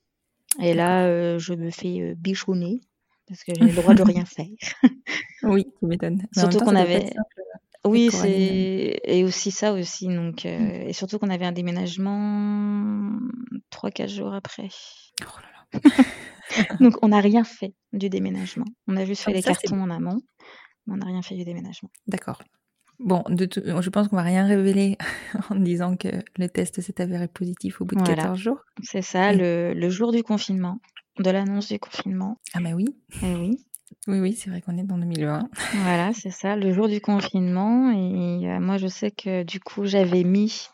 Et là, D'accord. euh, je me fais euh, bichonner, parce que j'ai le droit de rien faire. Oui, tu m'étonnes. Mais en même Surtout temps, ça qu'on doit pas être avait... simple avec Oui, Coraline. c'est... Et aussi ça aussi, donc... euh, Mm. Et surtout qu'on avait un déménagement trois quatre jours après. Oh là là. Donc, on n'a rien fait du déménagement. On a juste Ah, fait les ça, c'est cartons bien. en amont, mais on n'a rien fait du déménagement. D'accord. Bon, de tout- je pense qu'on va rien révéler en disant que le test s'est avéré positif au bout de Voilà, quatorze jours. c'est ça, Et- le, le jour du confinement, de l'annonce du confinement. Ah bah oui. Eh oui, Oui, oui, c'est vrai qu'on est dans deux mille vingt. voilà, c'est ça, le jour du confinement. Et euh, moi, je sais que du coup, j'avais mis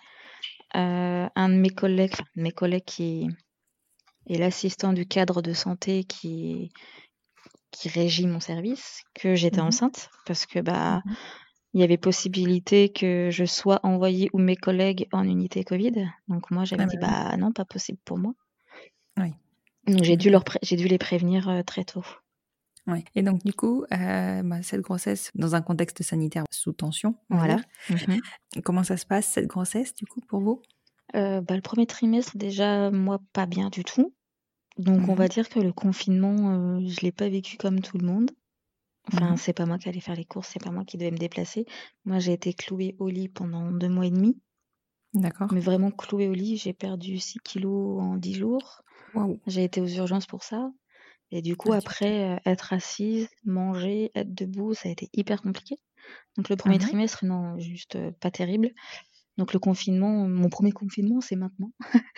euh, un de mes collègues, enfin, mes collègues qui est l'assistant du cadre de santé qui, qui régit mon service, que j'étais Mhm. enceinte, parce que bah Mhm. il y avait possibilité que je sois envoyée ou mes collègues en unité Covid. Donc moi, j'avais Ah dit, bah oui. bah non, pas possible pour moi. Oui. Donc j'ai Tu dû, leur m'étonnes. pré- j'ai dû les prévenir euh, très tôt. Ouais. Et donc, du coup, euh, bah, cette grossesse, dans un contexte sanitaire sous tension, on va Voilà. dire, Mhm. comment ça se passe, cette grossesse, du coup, pour vous? Euh, bah, le premier trimestre, déjà, moi, pas bien du tout. Donc on Mhm. va dire que le confinement, euh, je l'ai pas vécu comme tout le monde. Enfin, Mhm. c'est pas moi qui allais faire les courses, c'est pas moi qui devais me déplacer. Moi, j'ai été clouée au lit pendant deux mois et demi. D'accord. mais vraiment clouée au lit. J'ai perdu six kilos en dix jours. Waouh. J'ai été aux urgences pour ça. Et du coup, Ah, tu m'étonnes. après, euh, être assise, manger, être debout, ça a été hyper compliqué. Donc le premier Mhm. trimestre, non, juste euh, pas terrible. Donc le confinement, mon premier confinement, c'est maintenant.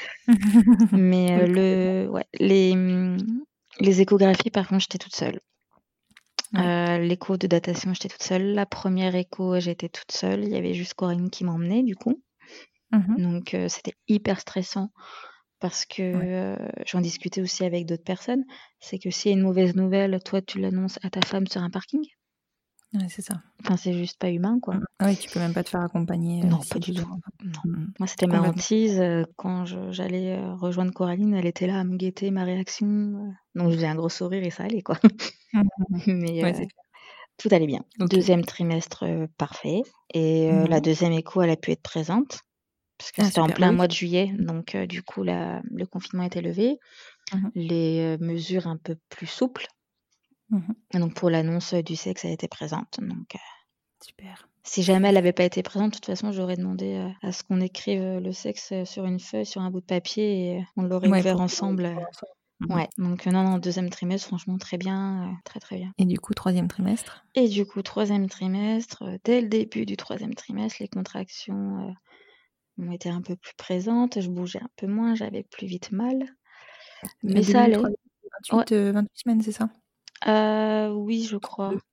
Mais euh, Oui, complètement. le, ouais, les, hum, les échographies, par contre, j'étais toute seule. Ouais. Euh, l'écho de datation, j'étais toute seule. La première écho, j'étais toute seule. Il y avait juste Corinne qui m'emmenait, du coup. Mhm. Donc euh, c'était hyper stressant parce que Ouais. euh, j'en discutais aussi avec d'autres personnes. C'est que s'il y a une mauvaise nouvelle, toi, tu l'annonces à ta femme sur un parking. Ouais, c'est ça. Enfin, c'est juste pas humain, quoi. Mm. Oui, tu peux même pas te faire accompagner euh, Non, si pas du tout. besoin. Non. Mm. Moi, c'était ma Complètement. hantise. euh, Quand je- j'allais euh, rejoindre Coraline, elle était là à me guetter ma réaction. euh. Donc, je faisais un gros sourire et ça allait, quoi. Mhm. Mais Ouais, euh, c'est clair. tout allait bien. Ok. Deuxième trimestre, euh, parfait. Et euh, la Mhm. deuxième écho, elle a pu être présente parce que Ah, c'était en super. Bah plein oui. mois de juillet. Donc, euh, du coup, la- le confinement était levé. Mhm. Les euh, mesures un peu plus souples. Mhm. Et donc, pour l'annonce du sexe, elle était présente. Donc, euh, Super. si jamais elle n'avait pas été présente, de toute façon, j'aurais demandé euh, à ce qu'on écrive euh, le sexe euh, sur une feuille, sur un bout de papier, et euh, on l'aurait Ouais, ouvert pour que ensemble. pour euh. ensemble. Mhm. Ouais, donc euh, non, non, deuxième trimestre, franchement, très bien, euh, très très bien. Et du coup, troisième trimestre. Et du coup, troisième trimestre, euh, dès le début du troisième trimestre, les contractions euh, ont été un peu plus présentes, je bougeais un peu moins, j'avais plus vite mal, mais Le ça début du allait. troisième, Ouais, vingt-huit, euh, vingt-huit semaines, c'est ça? euh, oui, je crois. trente-deux.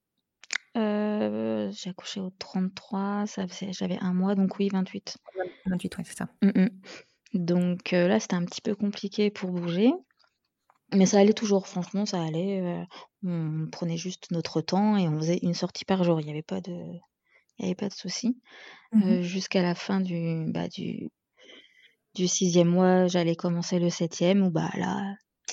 Euh, j'ai accouché au trente-trois, ça faisait, j'avais un mois, donc oui, vingt-huit. vingt-huit, ouais, c'est ça. Mm, mm. Donc euh, là, c'était un petit peu compliqué pour bouger. Mais ça allait toujours, franchement, ça allait. euh, on prenait juste notre temps et on faisait une sortie par jour. Il n'y avait pas de, il y avait pas de souci. Mhm. Euh, jusqu'à la fin du, bah, du, du sixième mois, j'allais commencer le septième où bah là,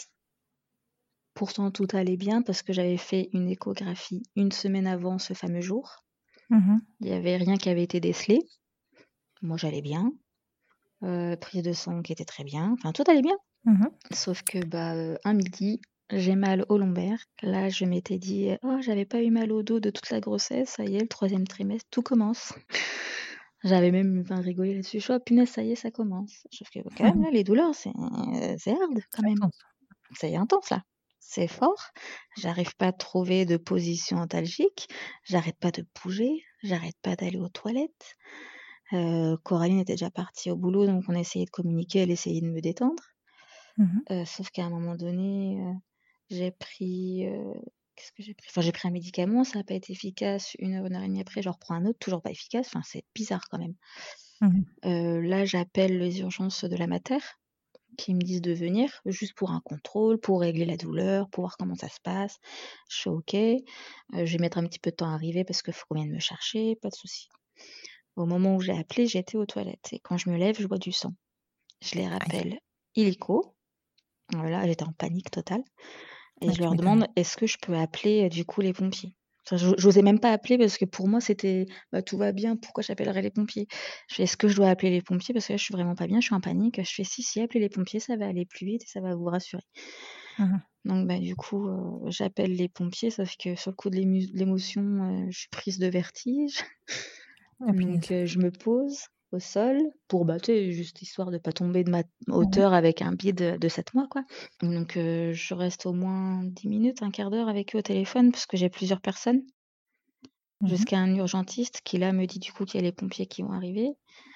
pourtant tout allait bien parce que j'avais fait une échographie une semaine avant ce fameux jour. Mhm. Il n'y avait rien qui avait été décelé. Moi, j'allais bien. Euh, prise de sang qui était très bien. Enfin, tout allait bien. Mhm. Sauf que bah euh, un midi, j'ai mal au lombaire. Là, je m'étais dit, oh, j'avais pas eu mal au dos de toute la grossesse. Ça y est, le troisième trimestre, tout commence. J'avais même enfin, rigolé là-dessus. Je suis, oh, punaise, ça y est, ça commence. Sauf que quand même, là, les douleurs, c'est euh, c'est hard quand C'est même. intense. C'est intense là. C'est fort. J'arrive pas à trouver de position antalgique. J'arrête pas de bouger. J'arrête pas d'aller aux toilettes. Euh, Coraline était déjà partie au boulot, donc on essayait de communiquer. Elle essayait de me détendre. Mhm. Euh, sauf qu'à un moment donné, euh, j'ai pris. euh, Qu'est-ce que j'ai pris Enfin, j'ai pris un médicament, ça n'a pas été efficace. Une heure, une heure et demie après, je reprends un autre, toujours pas efficace. Enfin, c'est bizarre quand même. Mhm. Euh, là, j'appelle les urgences de la mater qui me disent de venir juste pour un contrôle, pour régler la douleur, pour voir comment ça se passe. Je suis OK. Euh, je vais mettre un petit peu de temps à arriver parce qu'il faut qu'on vienne me chercher, pas de souci. Au moment où j'ai appelé, j'étais aux toilettes. Et quand je me lève, je vois du sang. Je les Aïe. rappelle illico. Voilà, j'étais en panique totale. Et Ah, je tu leur m'étonnes. demande, est-ce que je peux appeler euh, du coup les pompiers? Enfin, j'o- j'osais même pas appeler parce que pour moi c'était bah, tout va bien, pourquoi j'appellerais les pompiers? Je fais, est-ce que je dois appeler les pompiers? Parce que là je suis vraiment pas bien, je suis en panique. Je fais si, si, appelez les pompiers, ça va aller plus vite et ça va vous rassurer. Mhm. Donc bah du coup euh, j'appelle les pompiers, sauf que sur le coup de l'ému- l'émotion, euh, je suis prise de vertige. Ah, Donc punaise. euh, je me pose au sol pour bah, tu sais, juste histoire de pas tomber de ma Mhm. hauteur avec un bide de, de sept mois quoi. Donc euh, je reste au moins dix minutes, un quart d'heure avec eux au téléphone parce que j'ai plusieurs personnes, Mhm. jusqu'à un urgentiste qui là me dit du coup qu'il y a les pompiers qui vont arriver.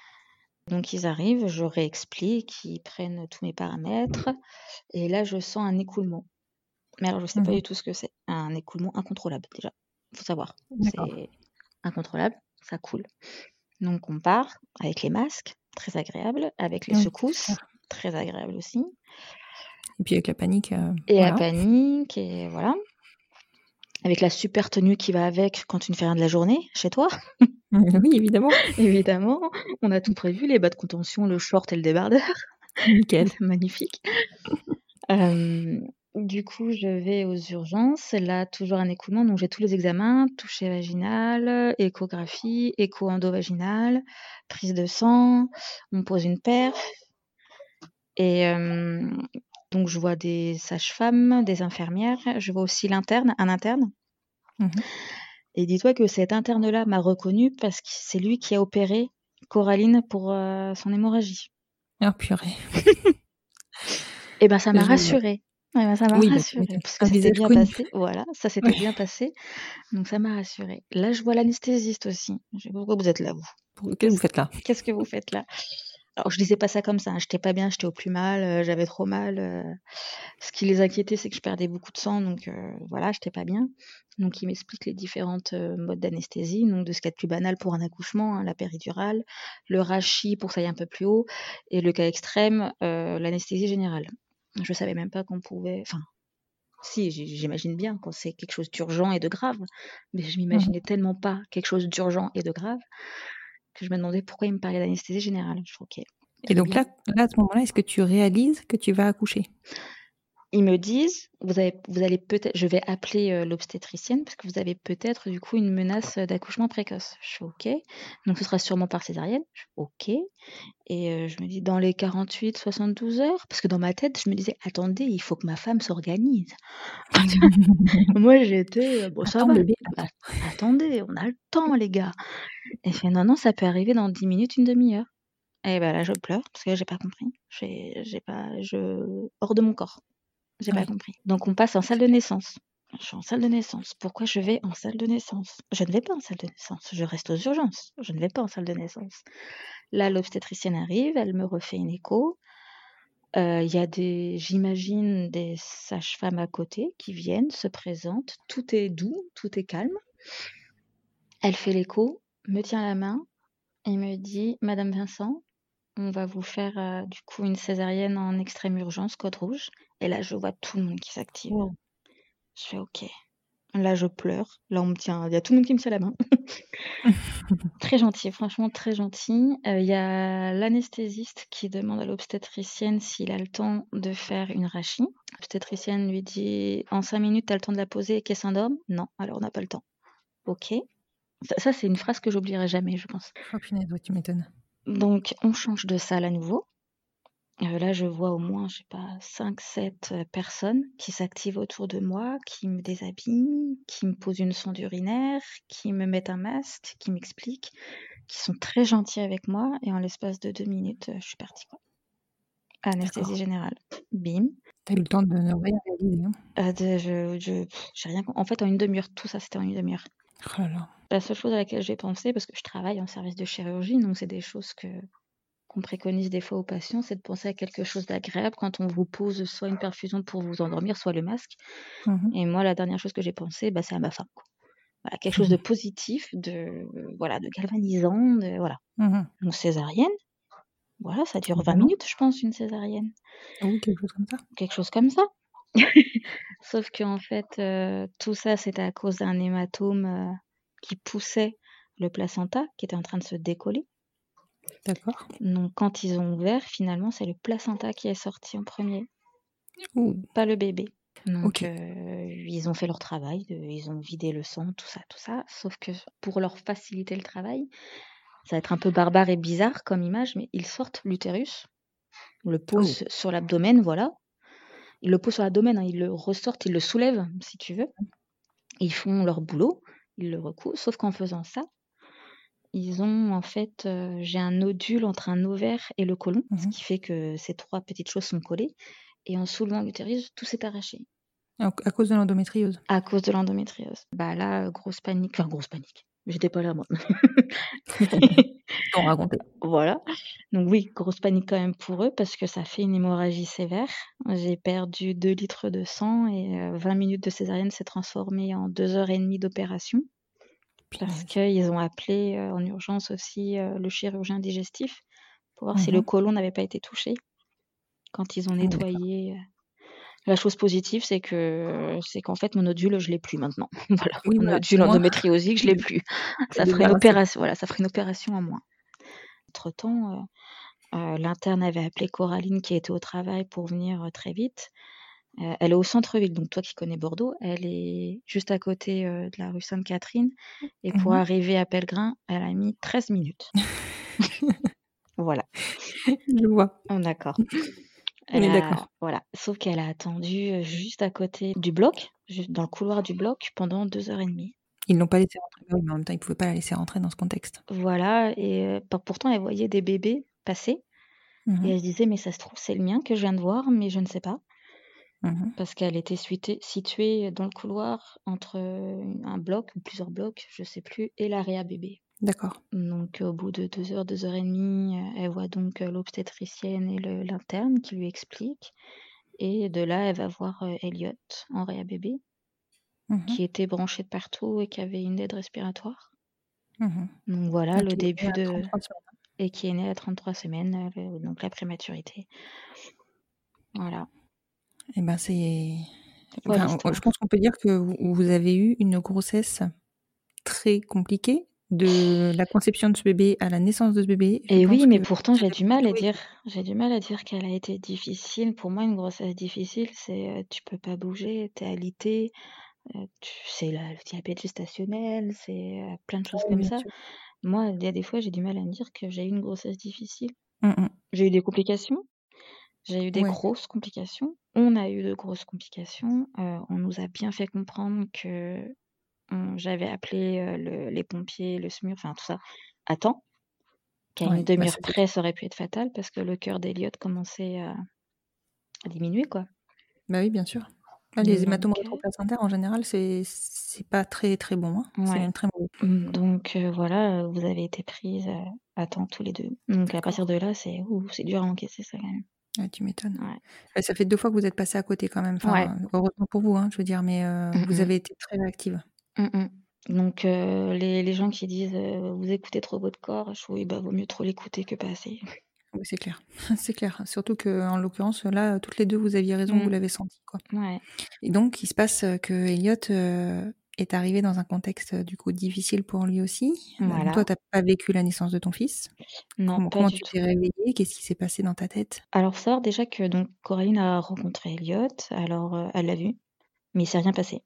Donc ils arrivent, je réexplique, ils prennent tous mes paramètres et là je sens un écoulement. Mais alors je sais pas Mhm. du tout ce que c'est. Un écoulement incontrôlable déjà, faut savoir. D'accord. C'est incontrôlable, ça coule. Donc on part avec les masques, très agréable, avec les Oui, c'est secousses, clair. très agréable aussi, Et puis avec la panique, euh, et la voilà. panique, et voilà. Avec la super tenue qui va avec quand tu ne fais rien de la journée, chez toi, Oui, évidemment. évidemment. On a tout prévu, les bas de contention, le short et le débardeur. Nickel. Magnifique. Euh, du coup, je vais aux urgences. Là, toujours un écoulement. Donc, j'ai tous les examens, toucher vaginal, échographie, écho endovaginal, prise de sang. On me pose une perf. Et euh, donc, je vois des sages-femmes, des infirmières. Je vois aussi l'interne, un interne. Mhm. Et dis-toi que cet interne-là m'a reconnue parce que c'est lui qui a opéré Coraline pour euh, son hémorragie. Oh purée. Et ben ça m'a Je- rassurée. Ouais, ben, ça m'a Oui, bah, tu rassurée m'étonnes. parce que Un ça s'était visage bien connu. passé. Voilà, ça s'était bien passé. Donc ça m'a rassurée. Là, je vois l'anesthésiste aussi. Je sais pas pourquoi vous êtes là, vous. Pour- Qu'est-ce que vous faites là? Qu'est-ce que vous faites là? Alors, je disais pas ça comme ça, hein. J'étais pas bien, j'étais au plus mal, euh, j'avais trop mal. euh. Ce qui les inquiétait, c'est que je perdais beaucoup de sang, donc euh, voilà, j'étais pas bien. Donc, ils m'expliquent les différentes euh, modes d'anesthésie, donc de ce qu'il y a de plus banal pour un accouchement, hein, la péridurale, le rachis pour que ça aille un peu plus haut, et le cas extrême, euh, l'anesthésie générale. Je savais même pas qu'on pouvait. Enfin, si, j- j'imagine bien quand c'est quelque chose d'urgent et de grave, mais je m'imaginais tellement pas quelque chose d'urgent et de grave que je me demandais pourquoi ils me parlaient d'anesthésie générale. Je fais ok. Et donc là, là, à ce moment-là, est-ce que tu réalises que tu vas accoucher? Ils me disent, vous avez, vous allez peut-être, je vais appeler euh, l'obstétricienne parce que vous avez peut-être du coup une menace euh, d'accouchement précoce. Je suis ok. Donc ce sera sûrement par césarienne. Je suis ok. Et euh, je me dis dans les quarante-huit soixante-douze heures, parce que dans ma tête, je me disais, attendez, il faut que ma femme s'organise. Moi j'étais, euh, bon ça Attends, va. bébé, Bah, attendez, on a le temps les gars. Et je fais non, non, ça peut arriver dans dix minutes, une demi-heure. Et ben là je pleure parce que j'ai pas compris. J'ai, j'ai pas, je, hors de mon corps. J'ai Oui. pas compris. Donc on passe en salle de naissance. Je suis en salle de naissance. Pourquoi je vais en salle de naissance? Je ne vais pas en salle de naissance. Je reste aux urgences. Je ne vais pas en salle de naissance. Là, l'obstétricienne arrive, elle me refait une écho. Euh, Il y a des, j'imagine, des sages-femmes à côté qui viennent, se présentent. Tout est doux, tout est calme. Elle fait l'écho, me tient la main et me dit, Madame Vincent, on va vous faire euh, du coup une césarienne en extrême urgence, code rouge. Et là, je vois tout le monde qui s'active. Wow. Je fais ok. Là, je pleure. Là, on me tient. Il y a tout le monde qui me tient la main. Très gentil, franchement très gentil. Euh, Il y a l'anesthésiste qui demande à l'obstétricienne s'il a le temps de faire une rachis. L'obstétricienne lui dit en cinq minutes, tu as le temps de la poser et qu'elle s'endorme? Non, alors on n'a pas le temps. Ok. Ça, ça, c'est une phrase que j'oublierai jamais, je pense. Oh punaise, ouais, tu m'étonnes. Donc, on change de salle à nouveau. Euh, là, je vois au moins, je sais pas, cinq sept euh, personnes qui s'activent autour de moi, qui me déshabillent, qui me posent une sonde urinaire, qui me mettent un masque, qui m'expliquent, qui sont très gentils avec moi. Et en l'espace de deux minutes, euh, je suis partie, quoi. Anesthésie D'accord. générale. Bim. T'as eu le temps de ne rien réaliser. Hein. Euh, de- je, je, pff, j'ai rien. com- En fait, en une demi-heure, tout ça, c'était en une demi-heure. Oh là là. La seule chose à laquelle j'ai pensé, parce que je travaille en service de chirurgie, donc c'est des choses que qu'on préconise des fois aux patients, c'est de penser à quelque chose d'agréable quand on vous pose soit une perfusion pour vous endormir, soit le masque. Mhm. Et moi, la dernière chose que j'ai pensé, bah, c'est à ma femme, quoi. Voilà, quelque chose de positif, de euh, voilà, de galvanisant, de voilà. Mhm. Donc césarienne, voilà, ça dure vingt Évidemment. minutes, je pense, une césarienne, Oui, quelque chose comme ça. quelque chose comme ça. Sauf que en fait, euh, tout ça, c'était à cause d'un hématome euh, qui poussait le placenta, qui était en train de se décoller. D'accord. Donc quand ils ont ouvert, finalement, c'est le placenta qui est sorti en premier, Ouh. pas le bébé. Donc Ok. euh, ils ont fait leur travail, de- ils ont vidé le sang, tout ça, tout ça. Sauf que pour leur faciliter le travail, ça va être un peu barbare et bizarre comme image, mais ils sortent l'utérus, le posent sur l'abdomen, voilà. Ils le posent sur l'abdomen, hein, ils le ressortent, ils le soulèvent, si tu veux. Ils font leur boulot, ils le recousent. Sauf qu'en faisant ça, ils ont en fait, euh, j'ai un nodule entre un ovaire et le côlon, ce Mhm. qui fait que ces trois petites choses sont collées. Et en soulevant l'utérus, tout s'est arraché À à cause de l'endométriose. à cause de l'endométriose. Bah là, euh, grosse panique, enfin grosse panique. J'étais pas là moi. T'en raconter. Voilà. Donc oui, grosse panique quand même pour eux parce que ça fait une hémorragie sévère. J'ai perdu deux litres de sang et euh, vingt minutes de césarienne s'est transformé en deux heures et demie d'opération parce Punaise. qu'ils ont appelé euh, en urgence aussi euh, le chirurgien digestif pour voir si le Mhm. côlon n'avait pas été touché. Quand ils ont Ah, d'accord. nettoyé, euh, la chose positive, c'est que c'est qu'en fait mon nodule, je l'ai plus maintenant. Voilà, Oui, mon voilà. nodule Au moins, endométriosique, je l'ai plus. t'es Ça ferait une débarrassée. opération, voilà, ça ferait une opération en moins. Entre-temps, euh, euh, l'interne avait appelé Coraline qui était au travail pour venir euh, très vite. Euh, elle est au centre-ville, donc toi qui connais Bordeaux, elle est juste à côté euh, de la rue Sainte-Catherine. Et pour Mhm. arriver à Pellegrin, elle a mis treize minutes. Voilà. Je vois. Oh, d'accord. On Elle est a, d'accord. voilà. Sauf qu'elle a attendu euh, juste à côté du bloc, juste dans le couloir du bloc, pendant deux heures et demie. Ils l'ont pas laissée rentrer. Bah oui, mais en même temps, ils pouvaient pas la laisser rentrer dans ce contexte. Voilà, et euh, pour- pourtant, elle voyait des bébés passer et Mhm, elle se disait, mais ça se trouve, c'est le mien que je viens de voir, mais je ne sais pas. mhm. Parce qu'elle était suité- située dans le couloir entre euh, un bloc ou plusieurs blocs, je sais plus, et l'area bébé. D'accord. Donc, au bout de deux heures, deux heures et demie, euh, elle voit donc euh, l'obstétricienne et le- l'interne qui lui expliquent. Et de là, elle va voir euh, Elliot en réa bébé, Mhm, qui était branché de partout et qui avait une aide respiratoire. mhm. Donc voilà, Et le qui est née début à de... trente-trois semaines. Et qui est né à trente-trois semaines, euh, le- donc la prématurité. Voilà, Eh ben, c'est. voilà Enfin, on- je l'histoire. pense qu'on peut dire que vous vous avez eu une grossesse très compliquée, de la conception de ce bébé à la naissance de ce bébé. Je Et oui, pense mais que pourtant, vous j'ai avez du mal à plutôt été. dire, j'ai du mal à dire qu'elle a été difficile. Pour moi, une grossesse difficile, c'est euh, tu peux pas bouger, t'es alité, euh, tu, c'est la- le diabète gestationnel, c'est euh, plein de choses Oui, comme bien ça. sûr. Moi, il y a des fois, j'ai du mal à me dire que j'ai eu une grossesse difficile. Mm, mm. J'ai eu des complications, j'ai eu des Ouais. grosses complications. On a eu de grosses complications. Euh, on nous a bien fait comprendre que on- j'avais appelé euh, le- les pompiers, le S M U R, enfin tout ça, à temps. Qu'à une Ouais, bah demi-heure ça c'est près, ça aurait pu être fatal parce que le cœur d'Eliott commençait à, à diminuer, quoi. bah oui, bien sûr. Ah, les hématomes Donc, euh, rétroplacentaires, en général, c'est c'est pas très très bon, hein. C'est ouais. même très mauvais. Mm, Donc euh, voilà, euh, vous avez été prises euh, à temps tous les deux. Donc à partir D'accord. de là, c'est ouh, c'est dur à encaisser ça quand même. Ouais, tu m'étonnes. Ouais. Ouais, ça fait deux fois que vous êtes passés à côté quand même. Ouais. Enfin, heureusement pour vous, hein, je veux dire, mais euh, Mm, vous mm, avez été très réactive. mm, mm. Donc euh, les, les gens qui disent euh, vous écoutez trop votre corps, je oui, bah vaut mieux trop l'écouter que pas assez. Oui, c'est clair. C'est clair. Surtout que, en l'occurrence, là, toutes les deux, vous aviez raison, vous Mm. l'avez senti, quoi. Ouais. Et donc, il se passe euh, que Elliot euh, est arrivé dans un contexte euh, du coup difficile pour lui aussi. Euh, Donc Voilà. toi, t'as pas vécu la naissance de ton fils. Non, Comment, pas comment du tu tout. t'es réveillée? Qu'est-ce qui s'est passé dans ta tête? Alors faut savoir déjà que donc Coraline a rencontré Elliot, alors euh, elle l'a vu, mais il s'est rien passé.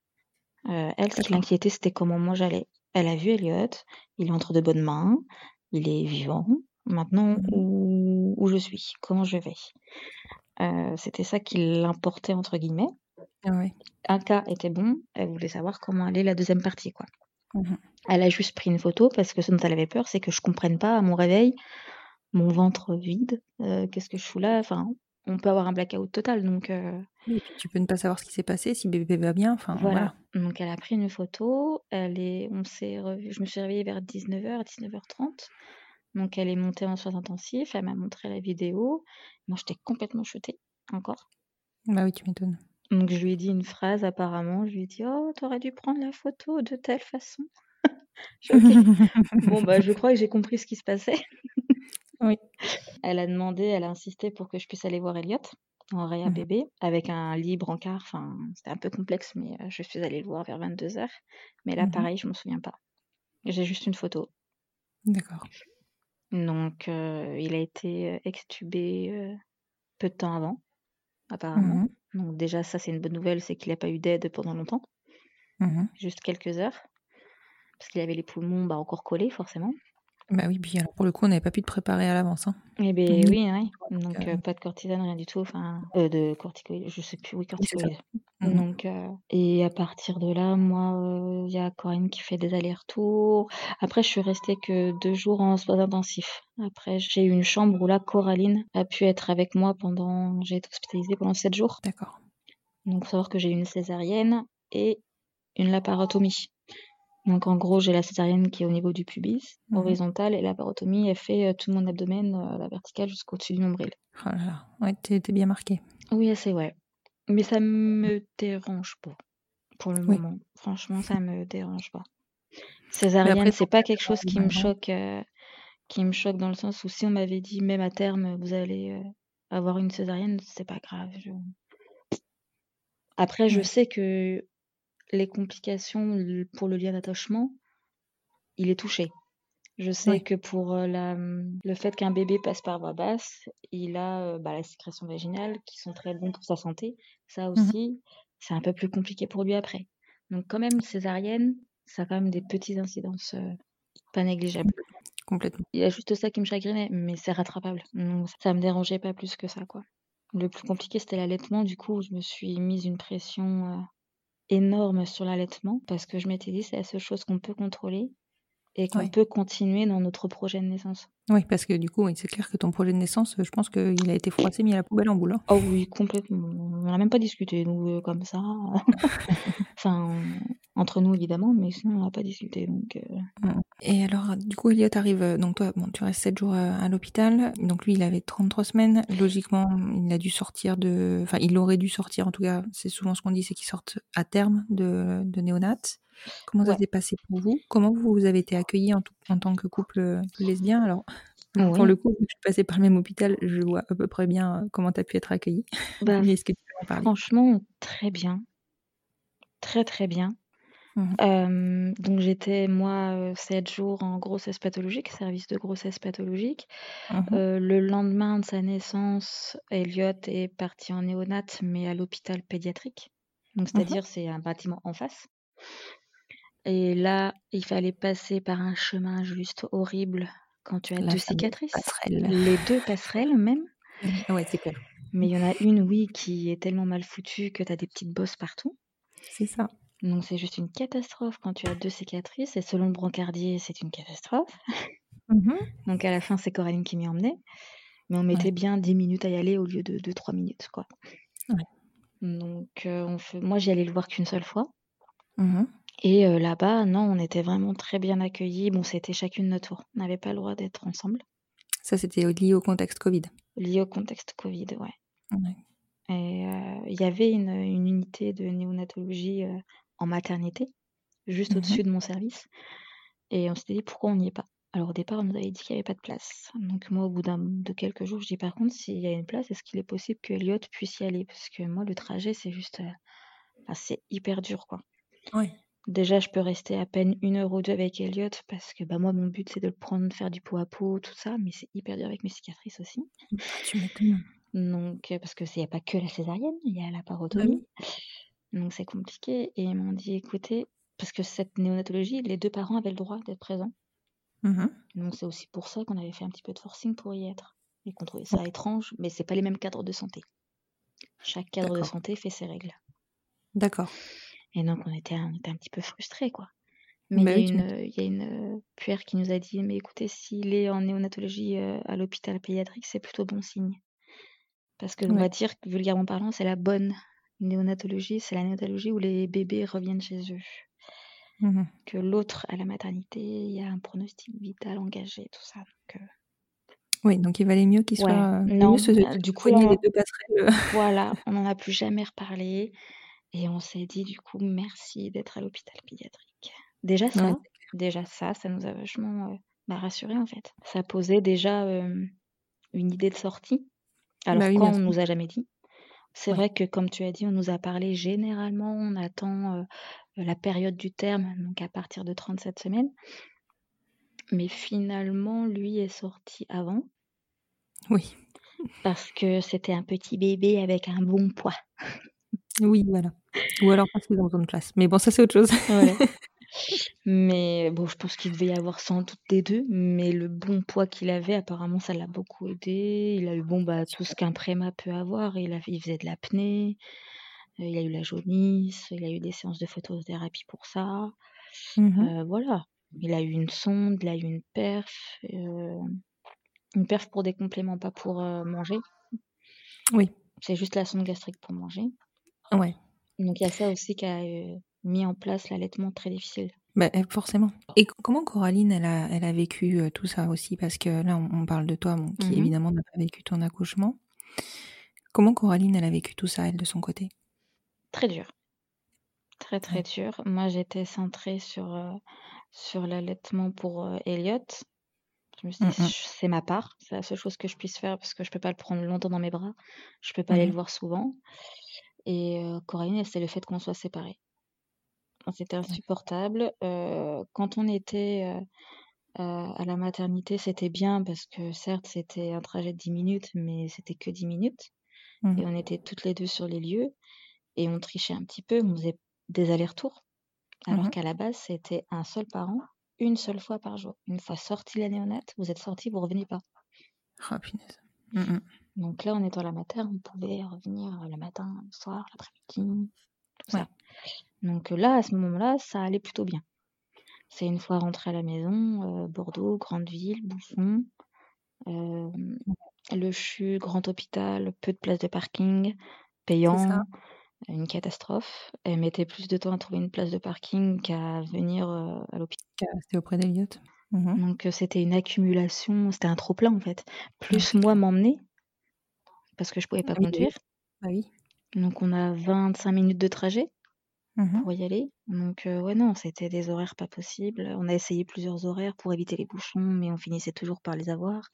Euh, elle, ce qui D'accord. l'inquiétait, c'était comment moi j'allais. Elle a vu Elliot, il est entre de bonnes mains, il est vivant. Maintenant, Mhm. où, où je suis, comment je vais. Euh, c'était ça qui l'importait, entre guillemets. Ah ouais. Un cas était bon, elle voulait savoir comment allait la deuxième partie, quoi. Mhm. Elle a juste pris une photo parce que ce dont elle avait peur, c'est que je comprenne pas à mon réveil, mon ventre vide, euh, qu'est-ce que je fous là. Enfin, on peut avoir un blackout total, donc euh, Oui, et puis tu peux ne pas savoir ce qui s'est passé, si bébé va bien, enfin voilà. voilà. Donc elle a pris une photo, elle est, on s'est revu, je me suis réveillée vers dix-neuf heures, dix-neuf heures trente. Donc elle est montée en soins intensifs, elle m'a montré la vidéo. Moi j'étais complètement shootée, encore. Bah oui, tu m'étonnes. Donc je lui ai dit une phrase apparemment, je lui ai dit oh t'aurais dû prendre la photo de telle façon. Je fais ok. Bon bah je crois que j'ai compris ce qui se passait. Oui. Elle a demandé, elle a insisté pour que je puisse aller voir Elliot en réa Mhm. bébé avec un lit brancard. Enfin c'était un peu complexe mais euh, je suis allée le voir vers vingt-deux heures. Mais là Mhm. pareil je m'en souviens pas. J'ai juste une photo. D'accord. Donc euh, il a été euh, extubé euh, peu de temps avant apparemment. Mhm. Donc déjà ça c'est une bonne nouvelle, c'est qu'il n'a pas eu d'aide pendant longtemps, Mhm. juste quelques heures, parce qu'il avait les poumons bah, encore collés forcément. Bah oui, puis alors pour le coup, on n'avait pas pu te préparer à l'avance, hein. Eh ben Ni- oui, ouais. donc, Donc euh, euh, pas de cortisone, rien du tout, enfin euh, de corticoïdes, je sais plus, oui oui, c'est ça. corticoïdes. Mhm. Donc euh, et à partir de là, moi il y a Corinne qui fait des allers-retours. Après je suis restée que deux jours en soins intensifs. Après j'ai eu une chambre où là Coraline a pu être avec moi pendant, j'ai été hospitalisée pendant sept jours. D'accord. Donc faut savoir que j'ai eu une césarienne et une laparotomie. Donc en gros, j'ai la césarienne qui est au niveau du pubis, Mhm. horizontale, et la laparotomie, elle fait euh, tout mon abdomen, euh, la verticale jusqu'au-dessus du nombril. Oh là là. Ouais, t'es t'es bien marqué. Oui, assez, ouais. Mais ça me dérange pas, pour le Oui. moment. Franchement, ça me dérange pas. Mais Césarienne, après, c'est tant pas qu'il y quelque chose a qui me vraiment. choque, euh, qui me choque dans le sens où si on m'avait dit, même à terme, vous allez euh, avoir une césarienne, c'est pas grave. je- Après, je Ouais. sais que les complications le- pour le lien d'attachement, il est touché. Je sais Ouais. que pour euh, la, le fait qu'un bébé passe par voie basse, il a euh, bah, la sécrétion vaginale qui sont très bons pour sa santé. Ça Mhm. aussi, c'est un peu plus compliqué pour lui après. Donc quand même, césarienne, ça a quand même des petites incidences euh, pas négligeables. Complètement. Complètement. Il y a juste ça qui me chagrinait, mais c'est rattrapable. Donc ça me dérangeait pas plus que ça, quoi. Le plus compliqué, c'était l'allaitement. Du coup, je me suis mise une pression euh, énorme sur l'allaitement parce que je m'étais dit c'est la seule chose qu'on peut contrôler et qu'on Ouais. peut continuer dans notre projet de naissance. Oui, parce que du coup, oui, c'est clair que ton projet de naissance, je pense qu'il a été froissé, mis à la poubelle en boule. Hein. Oh oui, complètement. On n'en a même pas discuté, donc euh, comme ça. Enfin, entre nous évidemment, mais sinon on n'a pas discuté. Donc, euh... Et alors, du coup, Elliot arrive, euh, donc toi, bon, tu restes sept jours à, à l'hôpital, donc lui, il avait trente-trois semaines, logiquement, il a dû sortir de, enfin, il aurait dû sortir, en tout cas, c'est souvent ce qu'on dit, c'est qu'il sorte à terme de, de néonat. Comment Ouais. ça s'est passé pour vous? Comment vous avez été accueillis en, tout- en tant que couple lesbien? Alors, Ouais. pour le coup, vu que je suis passée par le même hôpital, je vois à peu près bien euh, comment tu as pu être accueillie. Bah, Mais est-ce que tu peux en parler? franchement, très bien. Très très bien. Mhm. Euh, donc j'étais moi euh, sept jours en grossesse pathologique, service de grossesse pathologique. Mhm. Euh, le lendemain de sa naissance, Elliot est parti en néonat, mais à l'hôpital pédiatrique. Donc c'est-à-dire c'est un bâtiment en face. Et là, il fallait passer par un chemin juste horrible quand tu as La deux fameuse cicatrices. passerelle. Les deux passerelles même. Ouais, c'est clair. Mais il y en a une, oui, qui est tellement mal foutue que tu as des petites bosses partout. C'est ça. Donc c'est juste une catastrophe quand tu as deux cicatrices. Et selon le brancardier, c'est une catastrophe. Mhm. Donc à la fin, c'est Coraline qui m'y emmenait. Mais on mettait Ouais. bien dix minutes à y aller au lieu de deux trois minutes, quoi. Ouais. Donc euh, on fait... moi, j'y allais le voir qu'une seule fois. Mhm. Et euh, là-bas, non, on était vraiment très bien accueillis. Bon, c'était chacune notre tour. On n'avait pas le droit d'être ensemble. Ça, c'était lié au contexte Covid. Lié au contexte Covid, ouais. Ouais. Et il euh, y avait une, une unité de néonatologie euh, en maternité, juste Mhm. au-dessus de mon service. Et on s'était dit pourquoi on n'y est pas. Alors au départ, on nous avait dit qu'il n'y avait pas de place. Donc moi, au bout d'un, de quelques jours, je dis par contre, s'il y a une place, est-ce qu'il est possible que Elliot puisse y aller? Parce que moi, le trajet, c'est juste... Euh, enfin, c'est hyper dur, quoi. Ouais. Déjà, je peux rester à peine une heure ou deux avec Elliot parce que bah, moi, mon but, c'est de le prendre, faire du pot à pot, tout ça. Mais c'est hyper dur avec mes cicatrices aussi. Bah, tu m'étonnes. Donc, euh, parce que c'est n'y a pas que la césarienne, il y a la Bah parotomie. oui. Donc c'est compliqué. Et ils m'ont dit, écoutez, parce que cette néonatologie, les deux parents avaient le droit d'être présents. Mhm. Donc c'est aussi pour ça qu'on avait fait un petit peu de forcing pour y être. Et qu'on trouvait ça Ouais. étrange, mais c'est pas les mêmes cadres de santé. Chaque cadre D'accord. de santé fait ses règles. D'accord. Et donc on était un, on était un petit peu frustrés, quoi. Mais il Bah y a oui, tu une, m'étonnes. il y a une euh, puère qui nous a dit, mais écoutez, s'il est en néonatologie euh, à l'hôpital pédiatrique, c'est plutôt bon signe. Parce que on Ouais. va dire que vulgairement parlant, c'est la bonne néonatologie, c'est la néonatologie où les bébés reviennent chez eux. Mhm. Que l'autre à la maternité, il y a un pronostic vital engagé, tout ça. Donc, euh... Oui, donc il valait mieux qu'il ouais, soit. Il valait non, mieux se, se euh, du coup, là, soigner on les a... deux passerelles. voilà, on n'en a plus jamais reparlé. Et on s'est dit, du coup, merci d'être à l'hôpital pédiatrique. Déjà ça, Ouais. déjà ça, ça nous a vachement euh, bah, rassurés, en fait. Ça posait déjà euh, une idée de sortie. Alors, Bah oui, quand bien on sûr. nous a jamais dit. C'est Ouais. vrai que, comme tu as dit, on nous a parlé généralement, on attend euh, la période du terme, donc à partir de trente-sept semaines. Mais finalement, lui est sorti avant. Oui. Parce que c'était un petit bébé avec un bon poids. Oui, voilà. Ou alors parce qu'ils ont besoin de place. Mais bon, ça, c'est autre chose. Voilà. Mais bon, je pense qu'il devait y avoir sans doute des deux. Mais le bon poids qu'il avait, apparemment, ça l'a beaucoup aidé. Il a eu bon, bah, tout ce qu'un préma peut avoir. Il, a, il faisait de l'apnée. Il a eu la jaunisse. Il a eu des séances de photothérapie pour ça. Mhm. Euh, voilà. Il a eu une sonde, il a eu une perf. Euh, une perf pour des compléments, pas pour euh, manger. Oui. C'est juste la sonde gastrique pour manger. Ouais. Donc il y a ça aussi qui a euh, mis en place l'allaitement très difficile. Bah, forcément. Et comment Coraline, elle a, elle a vécu euh, tout ça aussi? Parce que là, on, on parle de toi, bon, qui Mhm. évidemment n'a pas vécu ton accouchement. Comment Coraline, elle a vécu tout ça, elle, de son côté? Très dur. Très très Ouais. dur. Moi j'étais centrée sur, euh, sur l'allaitement pour euh, Elliot. Je me suis dit, Mhm. c'est ma part. C'est la seule chose que je puisse faire parce que je peux pas le prendre longtemps dans mes bras. Je peux pas Mhm. aller le voir souvent. Et euh, Coraline, c'est le fait qu'on soit séparés. C'était insupportable. Euh, quand on était euh, euh, à la maternité, c'était bien parce que certes, c'était un trajet de dix minutes, mais c'était que dix minutes. Mhm. Et on était toutes les deux sur les lieux et on trichait un petit peu, on faisait des allers-retours. Alors Mhm. qu'à la base, c'était un seul parent, une seule fois par jour. Une fois sorti la néonate, vous êtes sorti, vous revenez pas. Oh, punaise. Mhm. Donc là, en étant à la mater, on pouvait revenir le matin, le soir, l'après-midi, tout Ouais. ça. Donc là, à ce moment-là, ça allait plutôt bien. C'est une fois rentrée à la maison, euh, Bordeaux, grande ville, bouchon, euh, le C H U, grand hôpital, peu de places de parking, C'est ça. payant, une catastrophe. Elle mettait plus de temps à trouver une place de parking qu'à venir euh, à l'hôpital. C'était auprès d'Eliott. Mhm. Donc euh, c'était une accumulation, c'était un trop-plein en fait. Ouais, Plus c'est moi clair. m'emmener, parce que je pouvais pas Oui, oui. conduire. Bah oui. Donc on a vingt-cinq minutes de trajet Mhm. pour y aller. Donc euh, ouais non, c'était des horaires pas possibles. On a essayé plusieurs horaires pour éviter les bouchons, mais on finissait toujours par les avoir.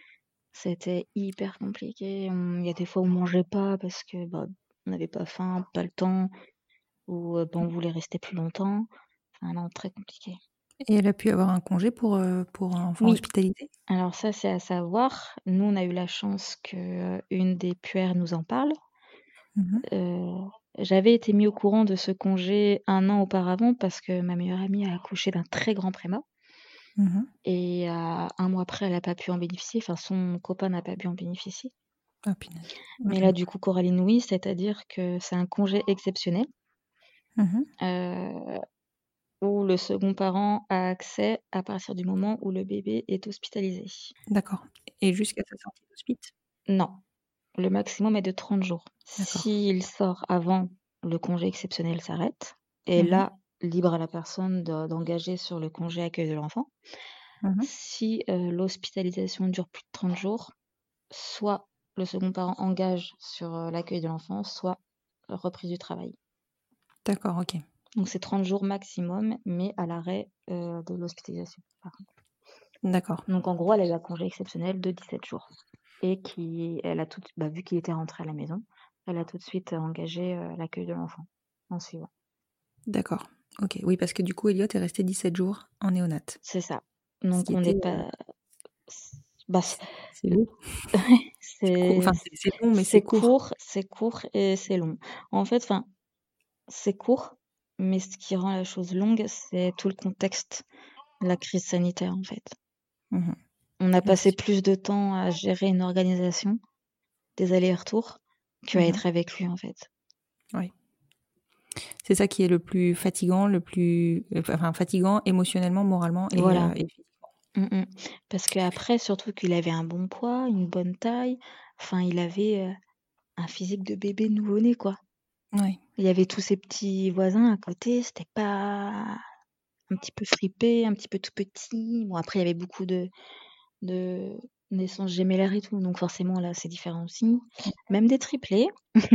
C'était hyper compliqué. On- Il y a des fois où on mangeait pas parce que bah, on n'avait pas faim, pas le temps, ou euh, bah, on voulait rester plus longtemps. Enfin non, très compliqué. Et elle a pu avoir un congé pour, euh, pour un enfant Oui. hospitalisé? Alors ça c'est à savoir. Nous on a eu la chance que euh, une des puères nous en parle. Mhm. Euh, J'avais été mis au courant de ce congé un an auparavant parce que ma meilleure amie a accouché d'un très grand prémat. Mhm. Et euh, un mois après, elle n'a pas pu en bénéficier. Enfin, son copain n'a pas pu en bénéficier. Ah, punaise. Mais Ok. là, du coup, Coraline, oui, c'est-à-dire que c'est un congé exceptionnel Mhm. euh, où le second parent a accès à partir du moment où le bébé est hospitalisé. D'accord. Et jusqu'à sa sortie d'hospice? Non, le maximum est de trente jours. D'accord. S'il sort avant, le congé exceptionnel s'arrête. Et Mhm. là, libre à la personne de- d'engager sur le congé accueil de l'enfant. Mhm. Si euh, l'hospitalisation dure plus de trente jours, soit le second parent engage sur euh, l'accueil de l'enfant, soit reprise du travail. D'accord, ok. Donc c'est trente jours maximum, mais à l'arrêt euh, de l'hospitalisation. par contre. D'accord. Donc en gros, elle a eu un congé exceptionnel de dix-sept jours. Et qui, elle a tout, bah, vu qu'il était rentré à la maison, elle a tout de suite engagé euh, l'accueil de l'enfant en suivant. D'accord. Ok. Oui, parce que du coup, Elliot est resté dix-sept jours en néonate. C'est ça. Ce Donc qui on n'est était. pas. Bah, c'est C'est long. C'est court. c'est Enfin, c'est c'est long, mais c'est c'est court. court, c'est court et c'est long. En fait, enfin, c'est court, mais ce qui rend la chose longue, c'est tout le contexte de la crise sanitaire, en fait. Mhm. On a Ouais, passé c'est sûr. plus de temps à gérer une organisation, des allers-retours, qu'à Mhm. être avec lui, en fait. Oui. C'est ça qui est le plus fatigant, le plus. Enfin, fatigant émotionnellement, moralement et, Voilà. euh, et physiquement. Mm, mm. Parce qu'après, surtout qu'il avait un bon poids, une bonne taille, enfin, il avait euh, un physique de bébé nouveau-né, quoi. Oui. Il y avait tous ses petits voisins à côté, c'était pas un petit peu fripé, un petit peu tout petit. Bon, après, il y avait beaucoup de, de naissances gémellaires et tout, donc forcément, là, c'est différent aussi. Même des triplés.